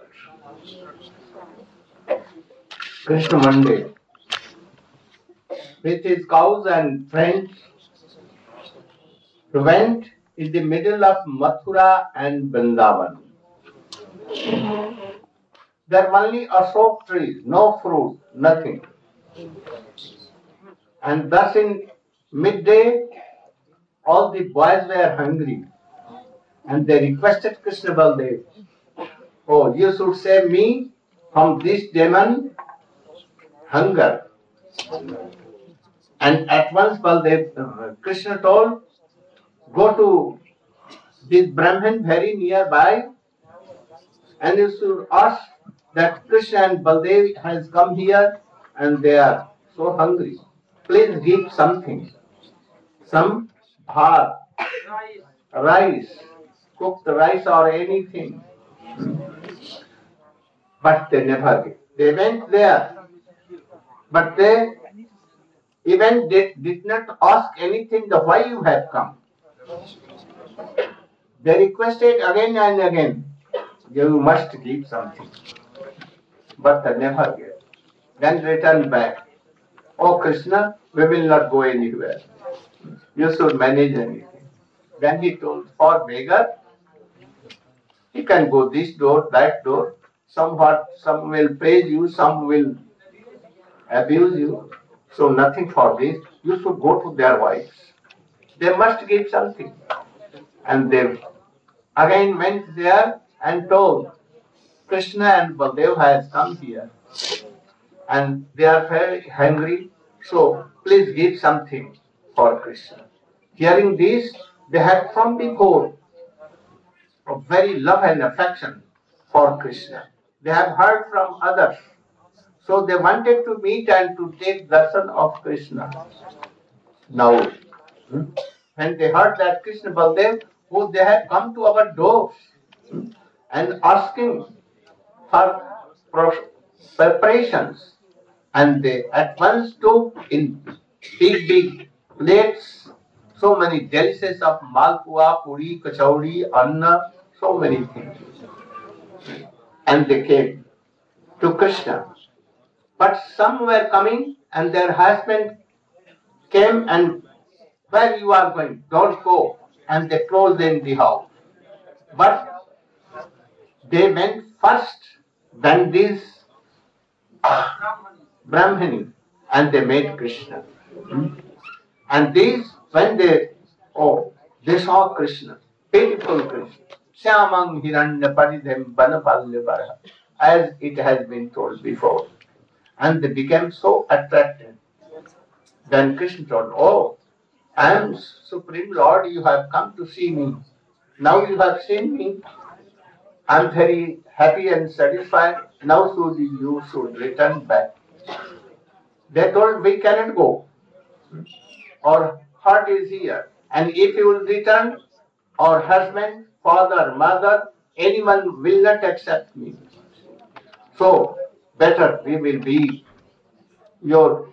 Krishna one day, with his cows and friends, went in the middle of Mathura and Vrindavan. There were only ashok trees, no fruit, nothing. And thus in midday, all the boys were hungry, and they requested Krishna Baldev, oh, you should save me from this demon hunger. And at once Baldev, uh, Krishna told, go to this Brahman very nearby, and you should ask that Krishna and Baldev has come here and they are so hungry. Please give something, some bhat, rice, cooked rice or anything. But they never gave. They went there, but they even did, did not ask anything, the why you have come. They requested again and again, you must give something. But they never gave. Then returned back. Oh Krishna, we will not go anywhere. You should manage anything. Then he told, for beggar, you can go this door, that door. Somewhat, some will praise you, some will abuse you. So nothing for this. You should go to their wives. They must give something. And they again went there and told, Krishna and Baldev has come here. And they are very hungry. So please give something for Krishna. Hearing this, they had from before a very love and affection for Krishna. They have heard from others. So they wanted to meet and to take darshan of Krishna. Now, when they heard that Krishna Baldev who they have come to our doors and asking for pro- preparations, and they at once took in big, big plates so many delicacies of malpua, puri, kachauri, anna, so many things. And they came to Krishna. But some were coming and their husband came and, where you are going? Don't go. And they closed in the house. But they went first than these Brahmani and they met Krishna. And these, when they, oh, they saw Krishna, beautiful Krishna, Syamang Hiranya Paridhem Banapalya, as it has been told before. And they became so attracted. Then Krishna told, oh, I am Supreme Lord, you have come to see me. Now you have seen me. I am very happy and satisfied. Now should you should return back. They told, we cannot go. Our heart is here. And if you will return, our husband, father, mother, anyone will not accept me. So, better we will be your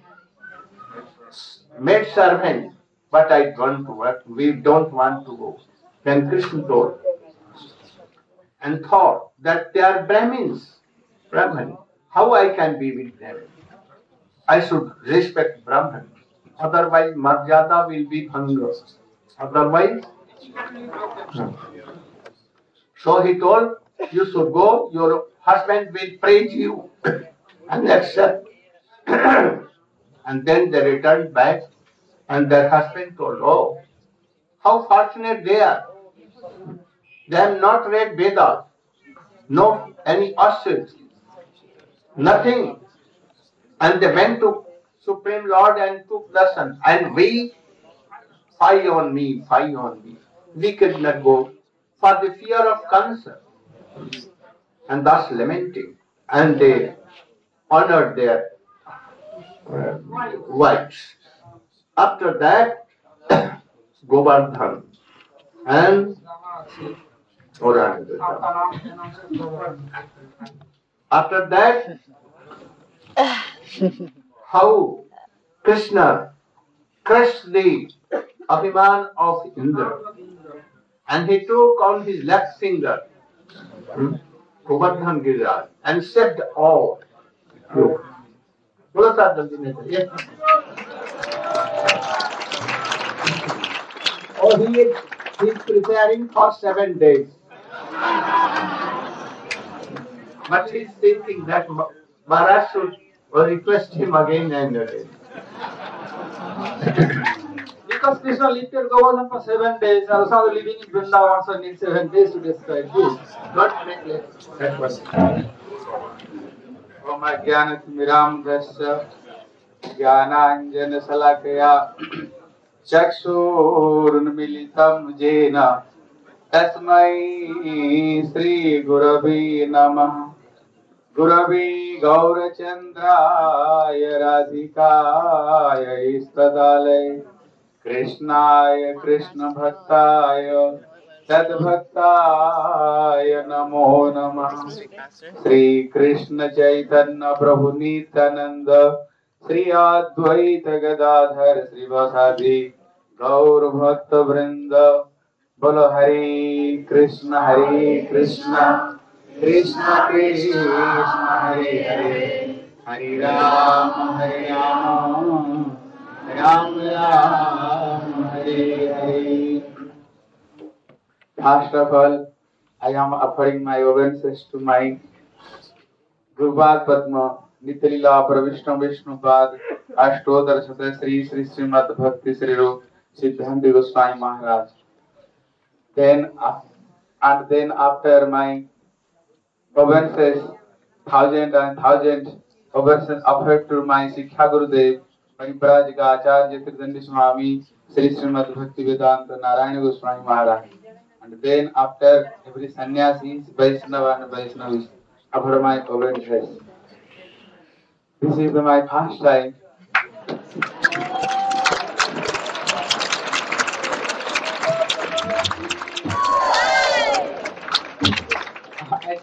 maid servant, but I don't want, we don't want to go. Then Krishna told and thought that they are Brahmins, Brahman. How I can be with them? I should respect Brahman. Otherwise, Marjada will be bhanga. Otherwise, no. So he told, you should go, your husband will praise you and accept. And then they returned back and their husband told, oh, how fortunate they are. They have not read Vedas, no any ascets, nothing. And they went to Supreme Lord and took lesson. And we, fie on me, fie on me. We could not go for the fear of cancer. And thus lamenting. And they honored their uh, wives. After that, Govardhan and after that, how Krishna crushed the Abhiman of Indra and he took on his left finger hmm, Govardhan Giriraj and said all. Look. Oh, he is he is preparing for seven days. But he is thinking that Maharaj should request him again and again. Because Krishna lifted Govardhan for seven days, and also living in Vrindavan also needs seven days to describe this. Not necklace. That was. Om Ajnanatimiram Dasya Jnananjana Salakaya Chakshurunmilitam Jena Tasmai Sri Gurave Namah Gurave Gaurachandraya Radhikaya Istadalaya Krishnaya Krishna Bhaktaya Tadbhaktaya Namo Namah Sri Krishna Chaitanya Prabhu Nityananda Sri Advaita Gadadhar Sri Vasadi Gaur Bhakta Vrinda Bolo Hare Krishna Hare Krishna Krishna Krishna Hare Hare Hare Rama Hare Rama Ram Ram Hare Hare. First of all, I am offering my obeisances to my Gurupad Padma, Nityalila Pravishnu Vishnupad, Ashtodar Sata Sri Sri Srimad Bhakti Sri Rup Siddhanta Goswami Maharaj. Then, and then after my obeisances, thousand and thousand obeisances offered to my Siksha Gurudev, Pariprajika Acharya Tirthanji Swami, Sri Srimad Bhakti Vedanta Narayana Goswami Maharaj. And then after every sannyasi, Vaishnava and Vaishnavis, offer my obeisances. This is my first time.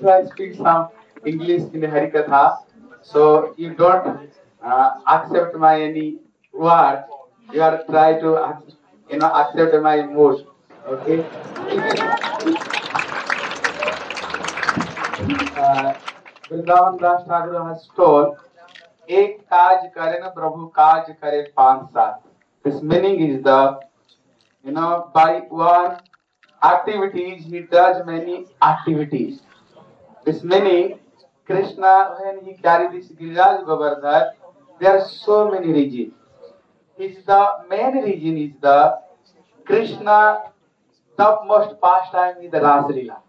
I speak some English in the Harikatha, so you don't uh, accept my any word. You are try to ac- you know accept my mood. Okay. uh, Vrindavan Das Thakur has told, "Ek kaj kare na Prabhu kaj kare panch sat." This meaning is the you know by one activities he does many activities. This meaning, Krishna, when he carried this Giriraj Govardhan, there are so many reasons. Is the main reason is the Krishna topmost pastime is the Rasa Leela.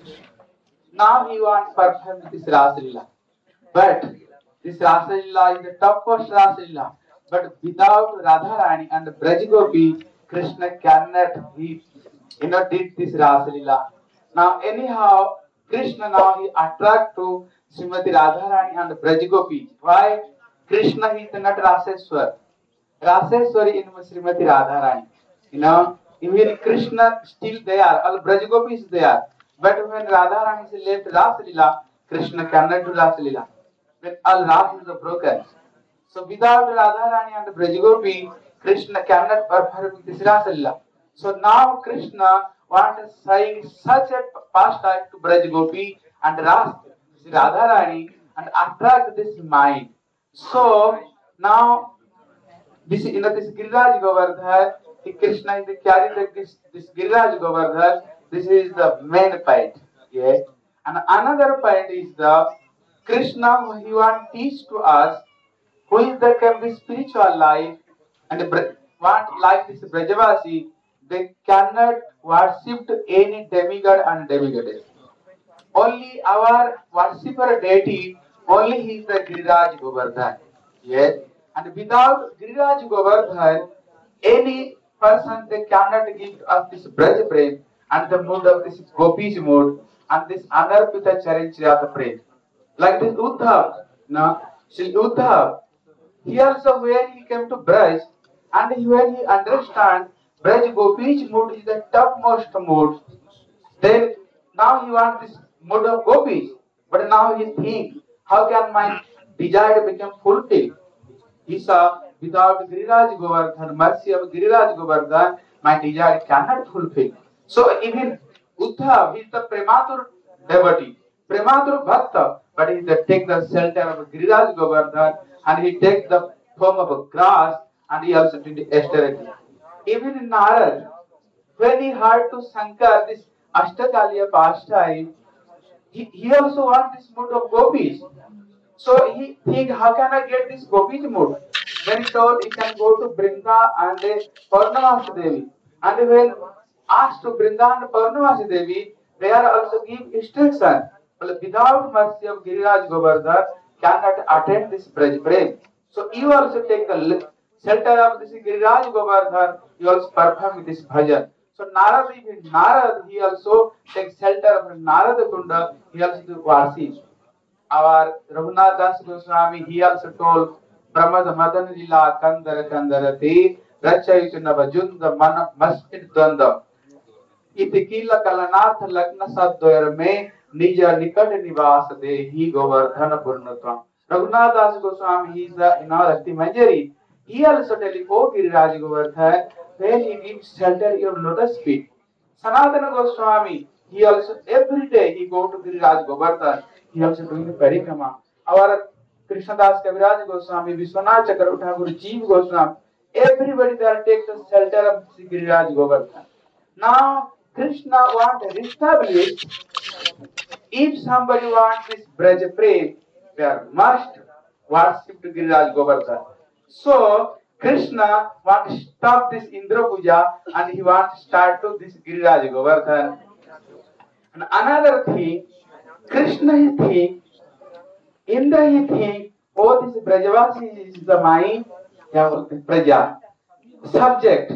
Now he wants to perform this Rasa Leela. But this Rasa Leela is the topmost Rasa Leela. But without Radharani and Brajagopi, Krishna cannot he you know did this Rasa Leela. Now anyhow, Krishna now he attract to Srimati Radharani and Brajagopi. Why? Krishna is not Raseswar. Raseswari in Srimati Radharani. You know, even Krishna still there, all Brajagopi is there. But when Radharani is left Rasa Leela, Krishna cannot do Rasa Leela. When all Ras is broken. So without Radharani and Brajagopi, Krishna cannot perform this Rasa Leela. So now Krishna wants to say such a pastime to Brajagopi and Ras, Radharani, and attract this mind. So now this you know this Giriraj Govardhan, the Krishna is the carrying the, this this Giriraj Govardhan. This is the main point. Yeah. And another point is the Krishna he want to teach to us who is the can be spiritual life and the, want like this Brajavasi, they cannot worship any demigod and demigoddess. Only our worshipper deity, only he is the Giriraj Govardhan. Yes. And without Giriraj Govardhan, any person they cannot give us this Braj Prem and the mood of this Gopi's mood and this Anarpita Charinchya the Prem. Like this Uddhav, no, Sri Uddhav, he also when he came to Braj and he, when he understands Braj Gopi's mood is the topmost mood, then now he wants this mood of gopis, but now he thinks, how can my desire become fulfilled? He saw, without Giriraj Govardhan, mercy of Giriraj Govardhan, my desire cannot fulfill. So even Uddhav, he is the prematur devotee, prematur bhakta, but he take the shelter of Giriraj Govardhan and he take the form of a grass and he also did the austerity. Even in Narad, when he heard to Shankar this Ashtakaliya pastime, he, he also wants this mood of gopis. So he think, how can I get this gopis mood? Then he told he can go to Brinda and Purnamasi Devi. And when asked to Brinda and Purnamasi Devi, they are also give instruction. But without mercy of Giriraj Govardhan, cannot attend this Braj Prem. So you also take the shelter of this Giriraj Govardhan, you also perform this bhajan. So Narad, even Narad, he also takes shelter of Narada Kunda, he also do worship. Our Raghunath Das Goswami, he also told Brahmad Madan Lila Kandara Kandarati Rachayutu Navajunda Mana Masjid Dwanda Itikila Kalanath Lagna Saddoyar Me Nija Nikat Nivas De He Govardhana Purnatvam. Raghunath Das Goswami, he is the you know Rakti Manjari. He also telling, O Giriraj Govardhan, when he gives shelter your lotus feet. Sanatana Goswami, he also every day he go to Giriraj Govardhan. He also doing the parikrama. Our Krishnadas Kaviraj Goswami, Vishwanath Chakravarti Guru Jeev Goswami, everybody there take the shelter of Giriraj Govardhan. Now Krishna want to establish, if somebody wants this Braja Prem, they must worship to Giriraj Govardhan. So Krishna want to stop this Indra Puja and he want to start to this Giriraj Govardhan. And another thing, Krishna he think, Indra he think, oh this Brajavasi is the mind, Praja, subject.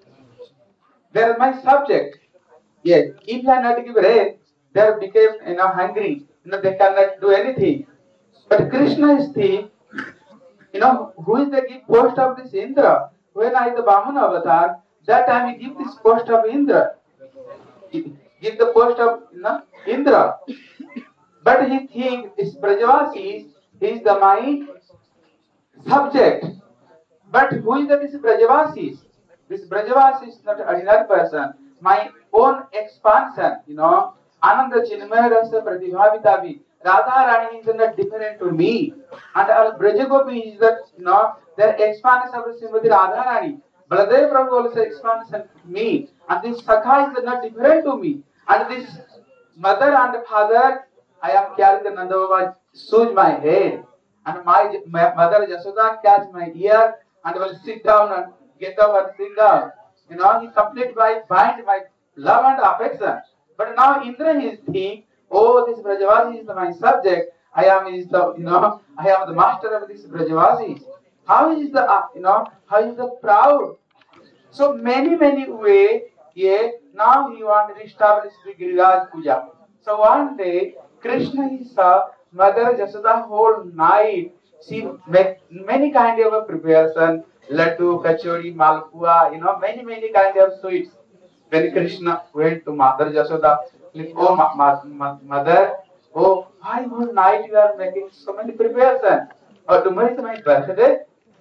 They are my subject. Yes, if I not give rain, they are became you know hungry. You know they cannot do anything. But Krishna is the, you know, who is the give post of this Indra? When I the Vamana avatar, that time he give this post of Indra. Give the post of you know, Indra. But he thinks it's Brajavasis, he is the my subject. But who is the, this Brajavasis? This Brajavasis is not an ordinary person. My own expansion, you know. Ananda Chinmaya Rasa Pratibhavitavi. Radha Rani is not different to me. And our Brajagopi is that, you know, their expansion of Srimati Radha Rani. Baladev Prabhu also expansion to me. And this Sakha is not different to me. And this mother and father, I am carrying the Nanda Baba, soothe my head. And my, my mother Jasoda catch my ear and will sit down and get up and sit down. You know, he complete my bind my love and affection. But now Indra is thinking, oh, this Brajavasi is my subject. I am is the, you know, I am the master of this Brajavasi. How is the, uh, you know, how is the proud? So many, many way, yeah, now he want to establish the Giriraj Puja. So one day, Krishna he saw Mother Jasoda whole night. She make many kind of a preparation, laddu, kachori, malpua, you know, many, many kind of sweets. When Krishna went to Mother Jasoda, like, oh, ma- ma- ma- mother, oh, why whole night you are making so many preparation? Oh, tomorrow is my birthday.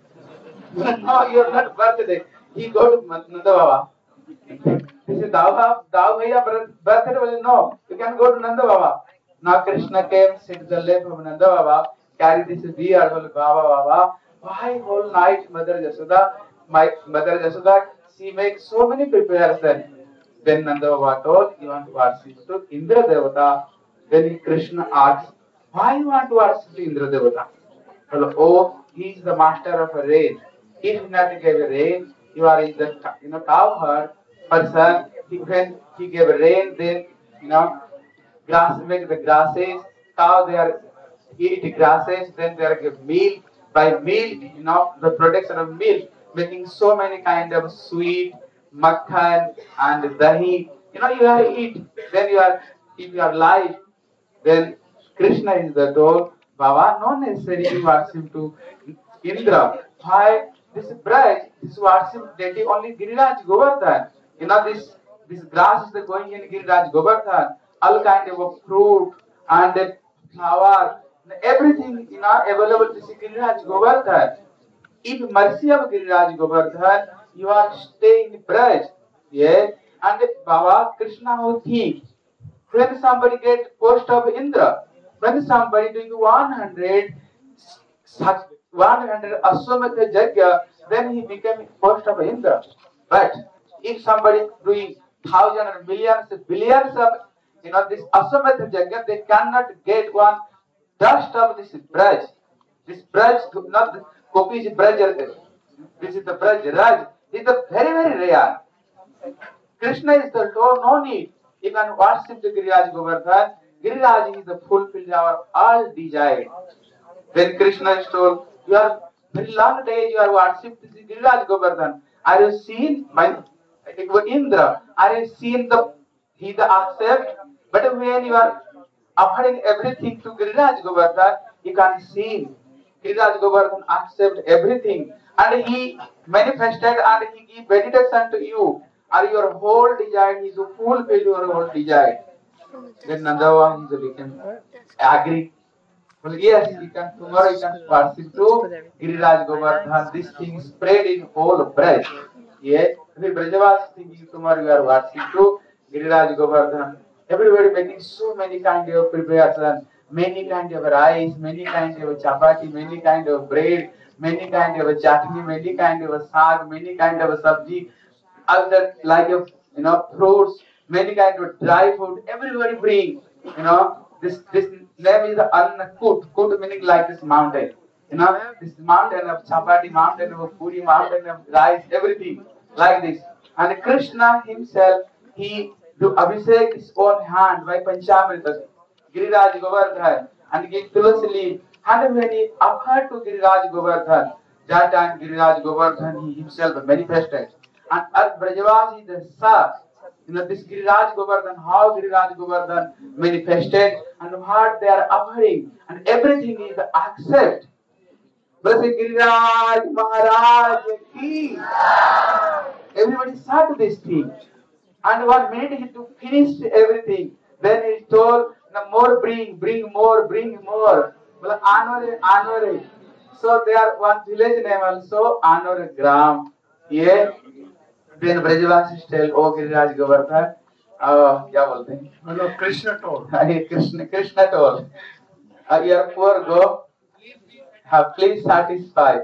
No, your not birthday. He go to Nanda Baba. He said, thou have, thou bhaiya birthday? Well, no, you can go to Nanda Baba. Now Krishna came, sit the left of Nanda Baba, carry this beer, well, Baba Baba. Why whole night Mother Jasoda, my Mother Jasoda, she makes so many preparations. Then Nanda Baba told, you want to worship to Indra Devata. Then Krishna asked, why you want to worship to Indra Devata? Well, oh, he is the master of a rain. He did not give a rain. You are in the, you know, cow herd person. He, when he gave a rain, then, you know, grass make the grasses. Cow they are eat grasses. Then they are give milk. By milk, you know, the production of milk, making so many kind of sweet, makhan and dahi. You know, you are eat. Then you are, if you are life, then Krishna is the door. Baba, not necessarily worship to Indra. Why this Braj, this worship deity only Giriraj Govardhan. You know, this this grass is the going in Giriraj Govardhan. All kind of fruit and the flower, everything, you know, available to Giriraj Govardhan. If mercy of Giriraj Govardhan, you are staying in Braj. Yeah. And Baba Krishna who think, when somebody get post of Indra, when somebody doing one hundred, one hundred Aswamedha Yajna, then he became post of Indra. But if somebody doing thousand or millions, billions of, you know, this Aswamedha Yajna, they cannot get one dust of this Braj. This Braj, not the Gopi is Braj, this is the Braj Raj. It is a very, very rare. Krishna is the Lord, no need. You can worship the Giriraj Govardhan. Giriraj is the fulfilled our all desire. When Krishna is told, you are very long days you are worshipped the Giriraj Govardhan. Are you seen my Indra? Are you seen the he the accept? But when you are offering everything to Giriraj Govardhan, you can see Giriraj Govardhan accept everything, and he manifested and he give benediction to you. Are your whole desire is to fulfill your whole desire. Then Nandava is became agree. Well, yes, you can tomorrow you can worship to Giriraj Govardhan. This thing spread in whole Braj. Yeah, if Brajavas thinking tomorrow you are worship to Giriraj Govardhan. Everybody making so many kind of preparation, many kind of rice, many kind of chapati, many kind of bread, many kind of chutney, many kind of saag, many kind of sabji, other like of, you know, fruits, many kind of dry food. Everybody bring, you know, this this name is the Annakut. Kut meaning like this mountain. You know, this mountain of chapati, mountain of puri, mountain of rice, everything like this. And Krishna himself, he do abhishek his own hand by Panchamrita, Giriraj Govardhan, and give tulsi leaf. And when he offered to Giriraj Govardhan, that time Giriraj Govardhan he himself manifested. And at Brajavasi the Sa, you know, this Giriraj Govardhan, how Giriraj Govardhan manifested and what they are offering, and everything is accept. Blessed Giriraj Maharaj ki. Everybody saw this thing. And one minute he to finish everything. Then he told, the more bring, bring more, bring more. Well, Anore, Anore. So there one village name also, Anore Gram. Yeah. Then Brajavasis tell, oh Giriraj Govardhan, uh, क्या बोलते हैं? मतलब Krishna told. Hey, Krishna, Krishna told, uh, your poor go, have please satisfy,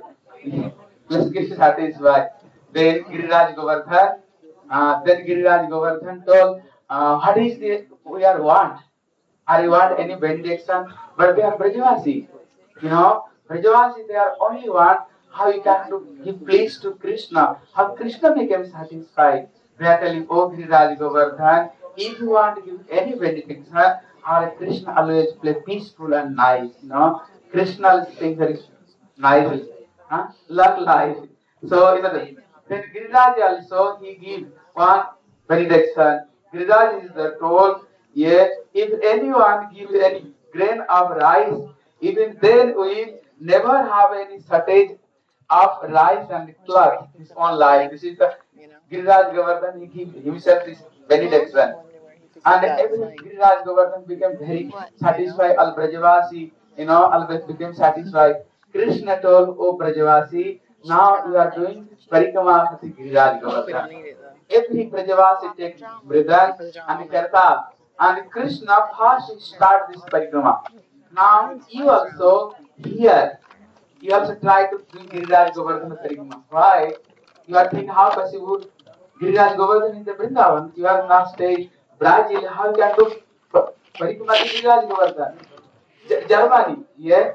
please get satisfied. Then Giriraj Govardhan, uh, then Giriraj Govardhan told, uh, what is the we are want? Are you want any benediction? But they are Brajavasi, you know, Brajavasi they are only one. How you can do give please to Krishna? How Krishna became satisfied? They are telling, oh Giriraj Govardhan, if you want to give any benediction, our Krishna always play peaceful and nice, you know. Krishna sings very nicely, huh? Love life. So, you know, then Giriraj also he gives one benediction. Giriraj is the told, yeah, if anyone gives any grain of rice, even then we never have any shortage of rice and cloth. His own life. This is the Giriraj Govardhan. He gives himself this benediction. And every Giriraj Govardhan became very satisfied. Al Brajavasi, you know, Al became satisfied. Krishna told, oh Brajavasi, now you are doing Parikrama of the Giriraj Govardhan. Every Brajavasi takes Mridang and Kartab. And Krishna first start this Parikrama. Now you also here, you also try to do Giriraj Govardhan Parikrama. Why? You are thinking how possible Giriraj Govardhan is the Vrindavan. You are not staying Brazil. How you can do Parikrama to Giriraj Govardhan? G- Germany, yeah,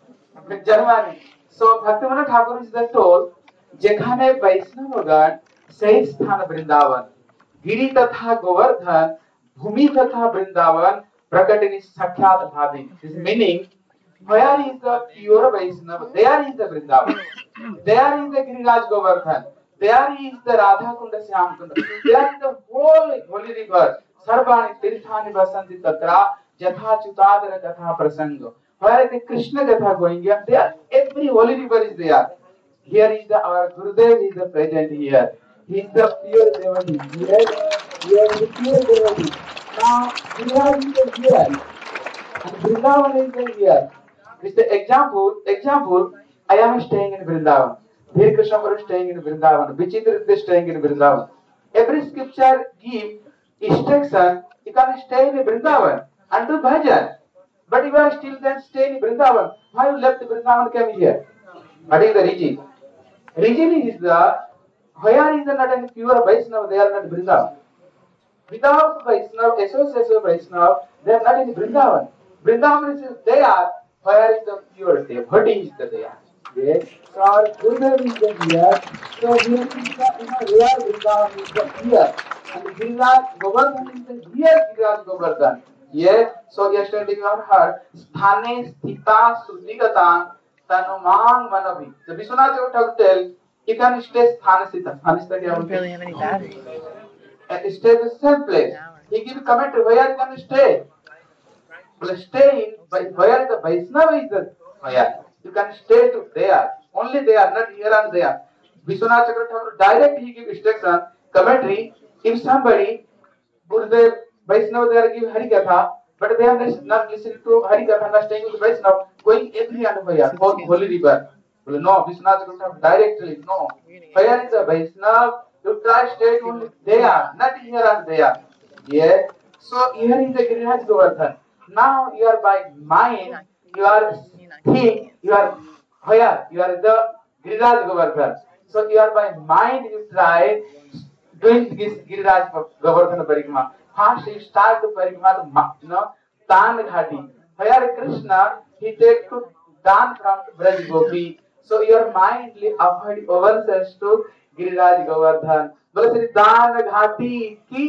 Germany. So Bhaktivinoda Thakur is the told, যেখানে বৈষ্ণবগণ সেই স্থান বৃন্দাবন गिरी तथा गोवर्धन भूमि तथा वृंदावन प्रकटनी साक्षात भावी. This meaning, where is the pure Vaishnava, there is the Vrindavan, there is the Giriraj Govardhan, there is the Radha Kunda Syam Kunda, there is the whole holy river. Sarvani Tirthani Vasanti Tatra Jatha Chutadara Gatha Prasango. Where the Krishna Gatha going here, there every holy river is there. Here is the our Gurudev is the present here. He is the pure devotee. Here, here is the pure devotee. Now, Giriraj is here. And Vrindavan is here. With the example, example, I am staying in Vrindavan. Dhir Krishna is staying in Vrindavan. Vichitra is staying in Vrindavan. Every scripture gives instruction, you can stay in Vrindavan and do bhajan. But you are still then staying in Vrindavan. Why you left Vrindavan came here? What is the reason? Reason is the where is the not any pure Vaishnava, they are not Vrindavan. Without Vaishnava, association of Vaishnava, they are not in Vrindavan. Vrindavan is there, where is the pure devotee is the there. Yes. So our Gurudev is the here, so here is the, you know, real Vrindavan is the here. And Giriraj Govardhan is the here Giriraj Govardhan. Yes. So yesterday you have heard, Sthane Sthita Sudhigata Tanuman Manavi. The Vishwanath Thakur tell, you can stay Sthane Sthita. Sthane Sthita I don't really have any batteries. and stay the same place. He give comment where you can stay. Well, stay in where the Vaishnava is the where you can stay to there. Only there, not here and there. Vishwanath Thakur direct he give instruction, commentary. If somebody Gurudev Vaishnava they are give Hari Katha, but they are not listening to Hari Katha, not staying with Vaishnava, going every and where for holy river. Well, no, Vishwanath Thakur directly no. Where is the Vaishnava? You try stay only there, not here and there. Yeah. So here is the Giriraj Govardhan. Now you are by mind, you are think, you are where? You are the Giriraj Govardhan. So you are by mind, you try doing this Giriraj Govardhan Parikrama. First you start the Parikrama, you know, Dan Ghati. Where Krishna, he take to Dan from Braj Gopi. So your mind avoid oversells to Giriraj Govardhan. बोले श्री दान घाटी की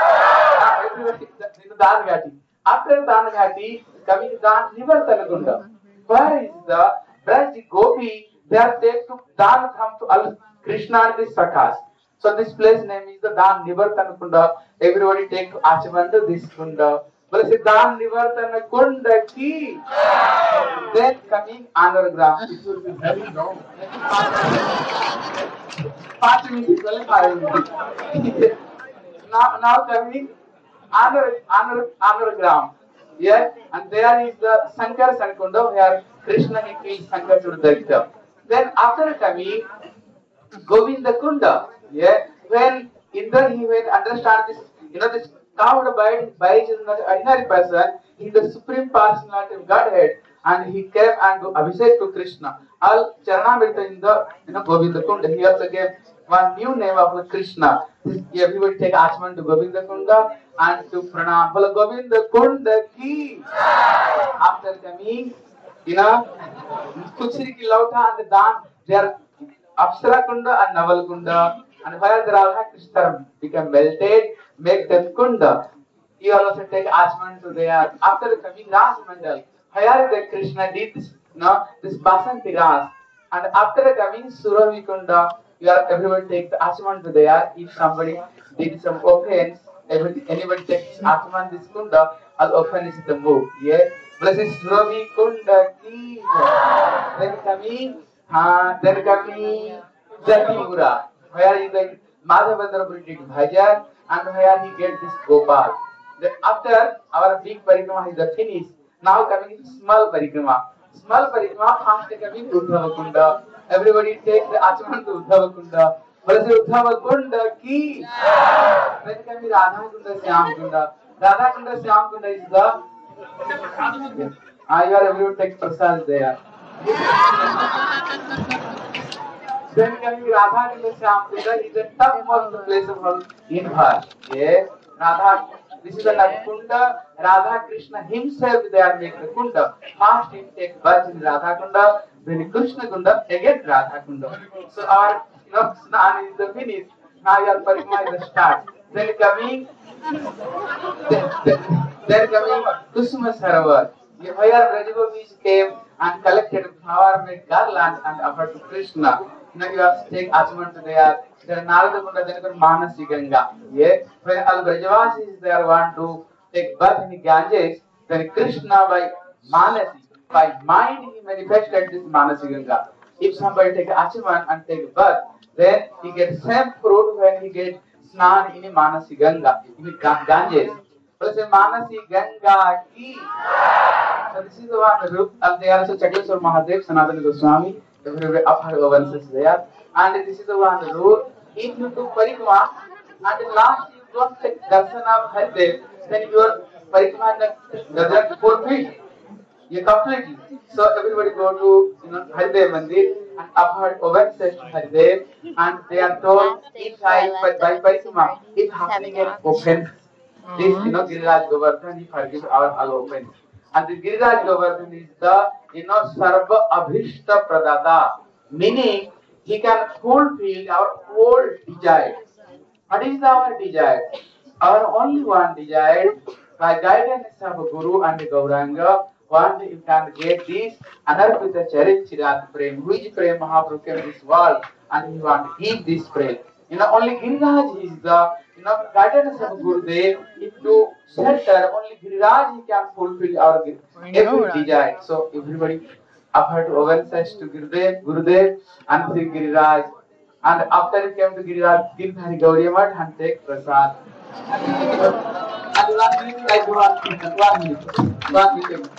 दान घाटी. After दान घाटी, coming दान निवर्तन कुंड. Where is the Braj Gopi? They are take to Dan from to Al Krishna and the Sakhas. So this place name is the Dan Nivartana Kunda. Everybody take to Achmanda this Kunda. बोले श्री दान निवर्तन कुंड की. Then coming underground. It will be very long. Five minutes, well, five minutes. Now, now coming under, under, underground. Yeah, and there is the Sankar Sankunda where Krishna he kills Sankar Daita. Then after coming Govinda Kunda, yeah, when Indra he will understand this, you know, this cowed by by is not ordinary person, he is the supreme personality of Godhead, and he came and do Abhishek to Krishna. All Charanamrita in the you know Govinda Kunda. He also gave one new name of Krishna. This, everybody take Achman to Govinda Kunda and to Pranam. Bolo Govinda Kunda ki. After coming, you know, Kuchri ki Lauta and the Dan, they are Apsara Kunda and Naval Kunda, and where the Radha Krishna become melted, make them Kunda. You also take Achman to there. After coming Ras Mandal, where the Krishna did this, you know, this Basanti Ras. And after coming Suravi Kunda, you are everyone take the Achman to there. If somebody did some offense, everybody, anybody takes Achman this Kunda, all offense is the move. Yeah. Blessed Suravi Kunda ki. Then coming. Uh, then coming Jatipura, where is the Madhavendra did Bhajan and where he gets this Gopal. Then after our big parikrama is the finish, now coming small parikrama. Small parikrama, first coming Uddhava Kunda. Everybody takes the Achman to Uddhava Kunda. Blessed Uddhava Kunda ki. Then coming Radha Kunda, Syam Kunda. Radha Kunda, Syam Kunda is the. Ah, you are everyone take prasad there. Then coming Radha Kunda Syam Kunda is the topmost place of in her. Yeah, Radha. This is the Kunda. Radha Krishna himself they are making the Kunda. First he takes birth in Radha Kunda, then Krishna Kunda, again Radha Kunda. So our you know Snan is the finish. Now your Parikma is the start. Then coming, then, then, then coming Kusuma Sarovar. Where Brajagopi came and collected flower made garland and offered to Krishna. Now you have to take Achman to there. Then Narada Kunda, then come Manasi Ganga. Yeah, when all Brajavasis there want to take birth in Ganges, then Krishna by Manasi, by mind he manifested this Manasi Ganga. If somebody take Achman and take birth, then he gets same fruit when he gets Snan in Manasi Ganga, in Ganges. But say Manasi Ganga ki. So this is the one group, and they are also Chakleswar Mahadev, Sanatana Goswami, everywhere up her overseas there. And this is the one rule. If you do Parikma, and last you don't take darshan of Haridev, then your Parikma doesn't fulfill. You completely. So everybody go to you know Haridev Mandir and upward overseas to Haridev, and they are told if I by Parikma, if happening an offense, this you know Giriraj Govardhan he forgives our all offense. And the Giriraj Govardhan is the, you know, Sarva Abhishta Pradata, meaning he can fulfill our whole desire. What is our desire? Our only one desire, by guidance of a Guru and a Gauranga, one you can get this Anarpita Charit Chirat Prem, which Prem Mahaprabhu came in this world, and he want to give this Prem. You know, only Giriraj is the, you know, guidance of Gurudev. If you shelter, only Giriraj he can fulfill our every desire. So everybody offered to ourselves to Gurudev, Gurudev and Sri Giriraj. And after he came to Giriraj, Girdhari Gauriya Math and take prasad. And one minute I do one minute, one minute.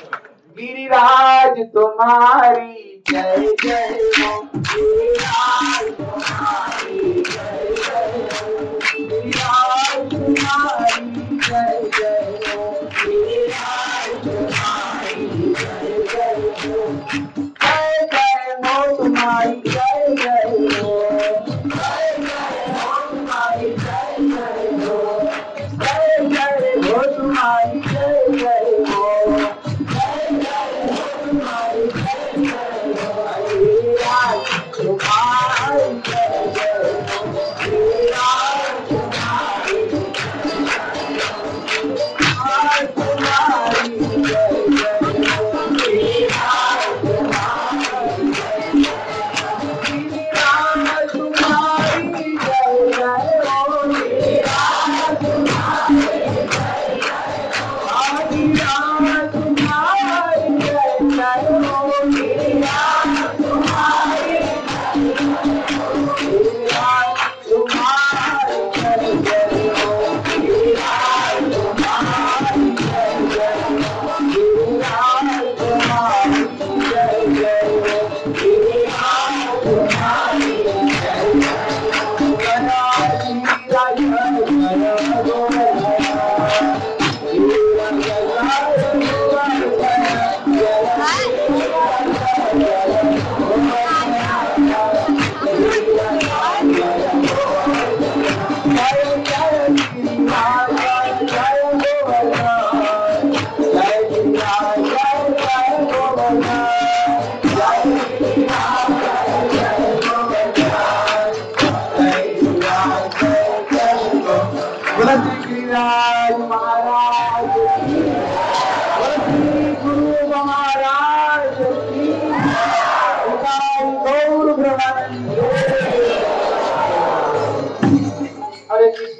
Giriraj tumhari jai jai ho, Giriraj tumhari jai jai ho, Giriraj tumhari jai jai ho, Giriraj tumhari jai jai ho, jai jai ho tumhari jai jai ho, jai jai ho tumhari jai jai ho, jai jai ho tumhari jai jai ho. Giriraj tumhari jai jai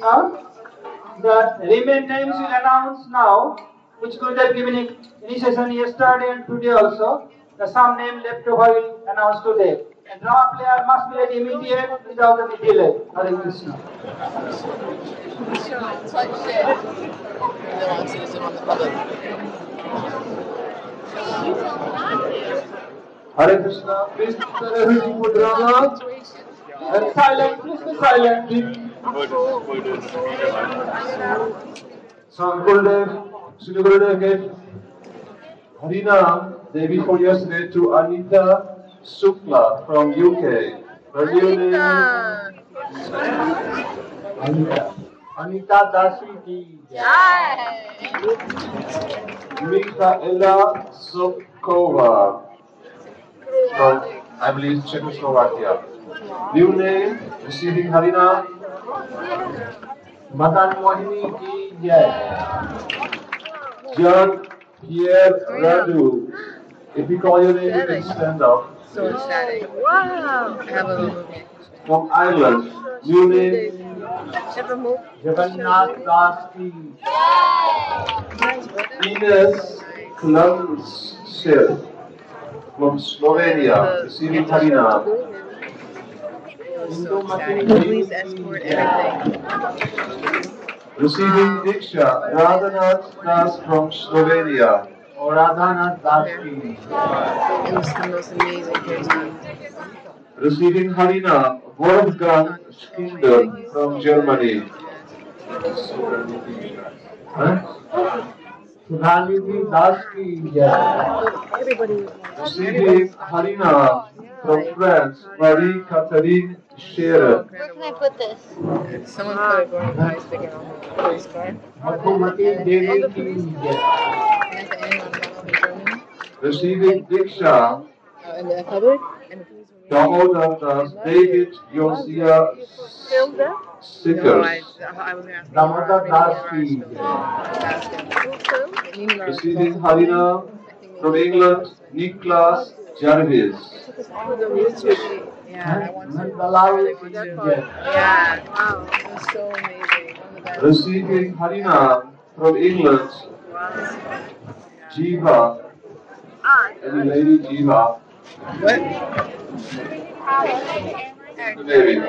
Krishna. The remain names will announce now, which Gurudev given in initiation yesterday and today also. The some name left over will announce today. And drama player must be ready immediate without any delay. Hare Krishna. Hare Krishna, please put everything for drama. And silent, please be silent. So Gurudev, Sri Gurudev gave Harinam Devi for yesterday to Anita Sukla from U K. Her new name Anita. Anita Dasi ki jai. Michaela Sokova from, I believe, Czechoslovakia. New name, receiving Harinam, Madan Mohini ki jai. John Pierre Radu. If you call your name, you can stand up. So ecstatic. Wow. I have a little movement. From Ireland. New name, Jagannath Das ki Ines Klamsev from Slovenia. Receiving Harinam. So ecstatic. Please escort everything. Receiving Diksha, Radhanath Das from Slovenia. or Radhanath Das ki. It was the most amazing kirtan. Receiving Harinam, Wolfgang Skinder from Germany. Huh? Sudhanidhi Das ki jai. Receiving Harinam from France, Marie Catherine Scherer. Where can I put this? Someone put a Gordon Pie sticker on the postcard. Madhumati Devi ki jai. And at the end, on the bottom, he showed me. Receiving Diksha, Uh, in the public. And the police were Damodar Das, David Josiah filmed that? No, I, Sickers. I was asking. Damodar Das ki jai. jai. Receiving Harinam from England, Niklas Jarvis. Yeah, I want to. Nandalal ki jai. Yeah, wow, it was so amazing. One of the best. Receiving Harinam from England, Jiva. Any lady Jiva? What? The baby.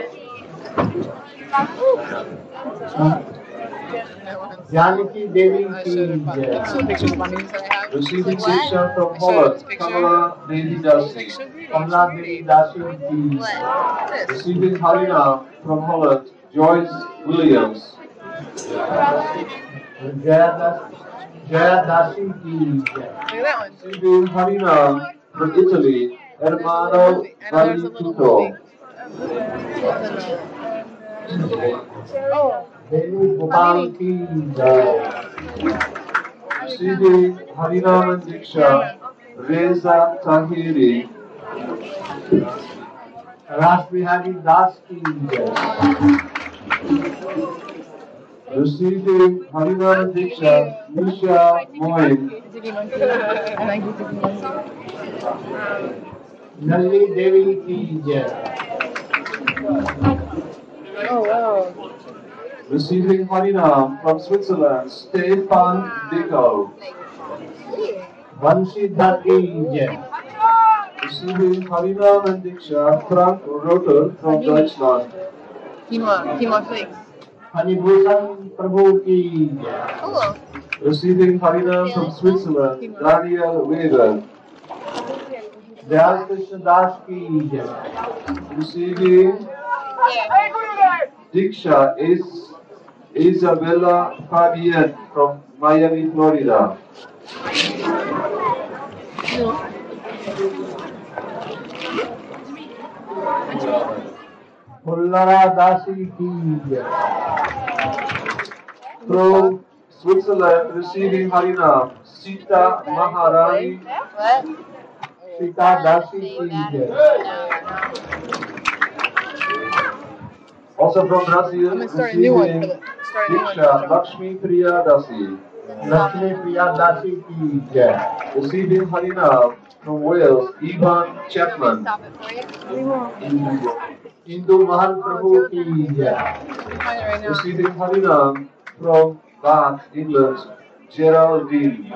Janaki Devi I ki showed him jai. some pictures of my niece that I have. Receiving Diksha from Holland, Kamala Devi Dasi. Kamla Devi Dasi ki jai. This. Receiving Harinam from Holland, Joyce Williams. Jaya Das Jaya Dasi ki jai. Look at that one. Receiving Harinam from Italy, Hermano Vanituto. Oh, Devi Gopal ki jai. Receiving Harinam and Diksha, Reza Tahiri. Ras Bihari Das ki jai. Receiving Harinam and Diksha, Nisha Moin. Ziggy Monkey. I like the Ziggy Monkey. Nalli Devi ki jai. Oh, wow. Receiving Harinam from Switzerland, Stefan Dicko. Vansidhar ki jai. Receiving Harinam and Diksha, Frank Rotter from Deutschland. Quinoa. Quinoa flakes. Hanibhushan Prabhu ki jai. Oh, Receiving Harinam from Switzerland, Daniel Weber. Dayal Krishna Das ki jai. Receiving Diksha is Isabella Fabian from Miami, Florida. Pullara Dasi ki jai. From Switzerland, receiving Harinam, Sita Maharani. what? Sita Dasi ki jai. Also from Brazil, I'm gonna start a new one. receiving For the, start a new one. Diksha, Lakshmi Priya Dasi. Lakshmi Priya Dasi ki jai. Receiving Harinam from Wales, Ivan Chapman. Stop it for you. Hindu Mahan Prabhu ki jai. Find it right now. Receiving Harinam from Bath, England, Geraldine.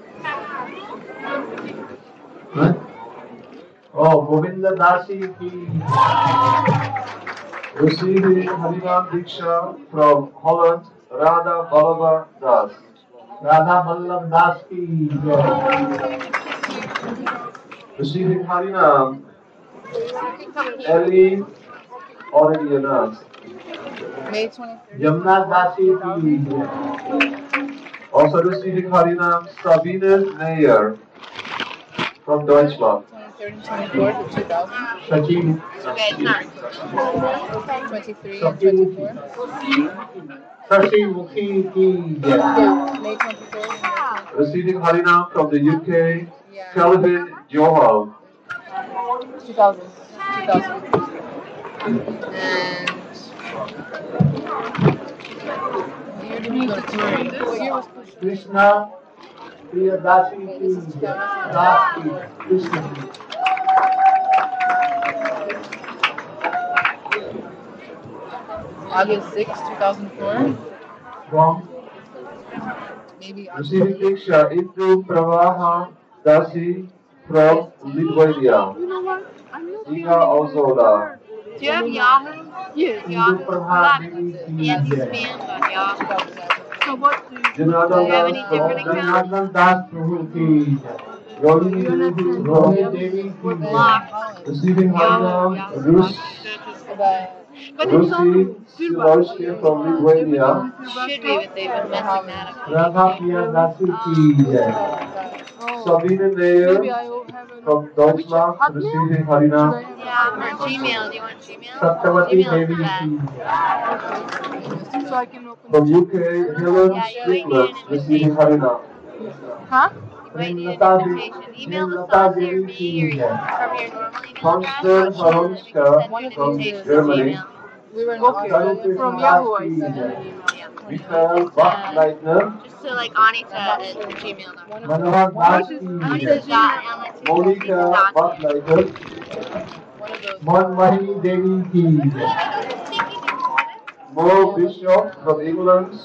Huh? Oh, Govinda Dasi ki jai. Receiving Harinam Diksha from Holland, Radha Ballabha Das. Radha Ballabha Das ki jai. Receiving Harinam, Ellie already announced. May twenty-third. Yamuna Dasi ki jai. Also receiving Harinam, Sabine Meyer from Deutschland. twenty-third and twenty-fourth of two thousand. Sachin. twenty-three and twenty-four. Sashi Mukhi ki jai. May twenty-third and May twenty-fourth. Receiving Harinam from the U K, Yeah. Kelvin Johal. two thousand. two thousand. And what year did we go to tour? What year was Krishna? Krishna Priya Dasi ki jai. Dasi Krishna. August sixth, two thousand four. From Maybe August receiving Diksha into Pravaha Dasi from Lithuania. Inga Ozoda. Do you have Yahoo? Yeah. Hindu Prabha Devi ki Andy's jai. spam on Yahoo. two thousand seven. So what do you Janardhan Do you have any Das different from accounts? Janardhan Das Prabhu ki jai. Rohini Devi, Rohini Devi ki jai. Block. Receiving Harinam, Yahoo. Rus, About But it's Rusi on Siloshke from Lithuania. should be, but they've been messing that up. Radha Priya Dasi ki jai. Sabine Meyer maybe I will have it. from Deutschland receiving Harinam. Yeah, or Gmail. Do you want Gmail? Satyavati Gmail Devi is bad. ki jai. So I can open From U K, Helen Yeah, you might Strickland need an receiving invitation. Harinam. Huh? You might need an Lata Devi, invitation. Email the Lata saucy or Devi me ki or jai. from your normal email Constance address. And then we can Haronska send you an from invitation to Germany. Gmail. We were in Okay. Australia From Yahoo. I sent an Yeah. Michael Bachleitner, Just to like Anita at gmail dot com. Manohar Das ki Anita jai. dot L Monica dot Bachleitner, One of those. Manmahini Devi ki jai. Mo Bishop from England,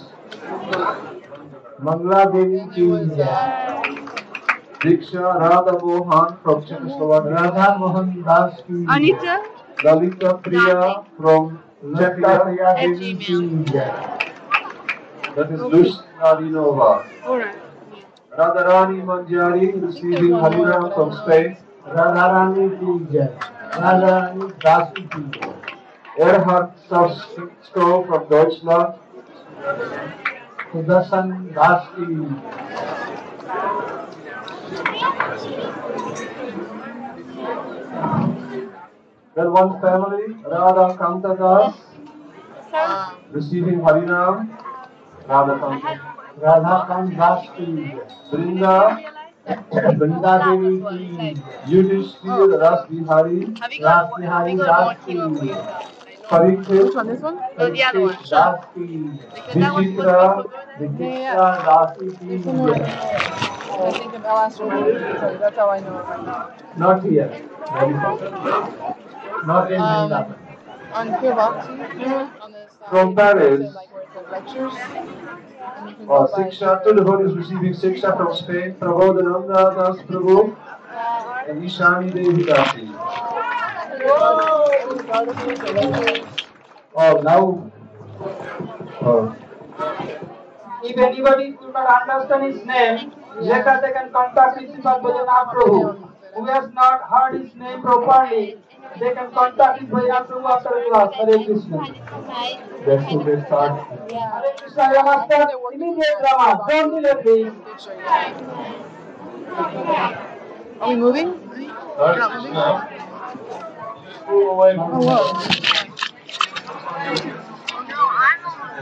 Mangla Devi And it ki was jai. uh, Diksha Radha Mohan from Czechoslovakia, Radha Mohan Das ki jai. Anita Lalita Priya from Czechia Priya At Devi Gmail. ki jai. That is Lush Narinova. Alright. Radharani Manjari receiving Harinam from Spain. Radharani ki jai. Radharani Dasi ki jai. Erhard Savsko from Deutschland. Sudarshan Das ki Then one family, Radha Kanta Das, um, receiving Harinam. Radha Kanta. Radha Kanta Das ki jai. Brinda, Brinda Devi ki Yudhishthir Ras Bihari, have you Ras got have Bihari you got Das one kilo of ki wheat? Parikshit, Which one? This one? Oh, the other one. Parikshit Das ki that one's Vichitra, Yeah, yeah. Vichitra Dasi ki There's one more. jai. I think of I'll ask her. That's how I know it right now. Not here. Very far. Not in Um, Vrindavan. on Pure Bhakti, on the side, From Paris. it said, like where it said lectures. And you can Or go by- Siksha, two devotees receiving Siksha from Spain, Prabodhananda Das Prabhu and Ishani Devi Dasi. Oh, now. Oh. If anybody could not understand his name, later they can contact Principal Bajanath Prabhu. Who has not heard his name properly, they can contact his Bajanath Prabhu after class. Hare Krishna. That's the best start. Hare Krishna, Namaste. Immediate drama. Don't delay, please. Are we moving? Hare Krishna. Oh, whoa.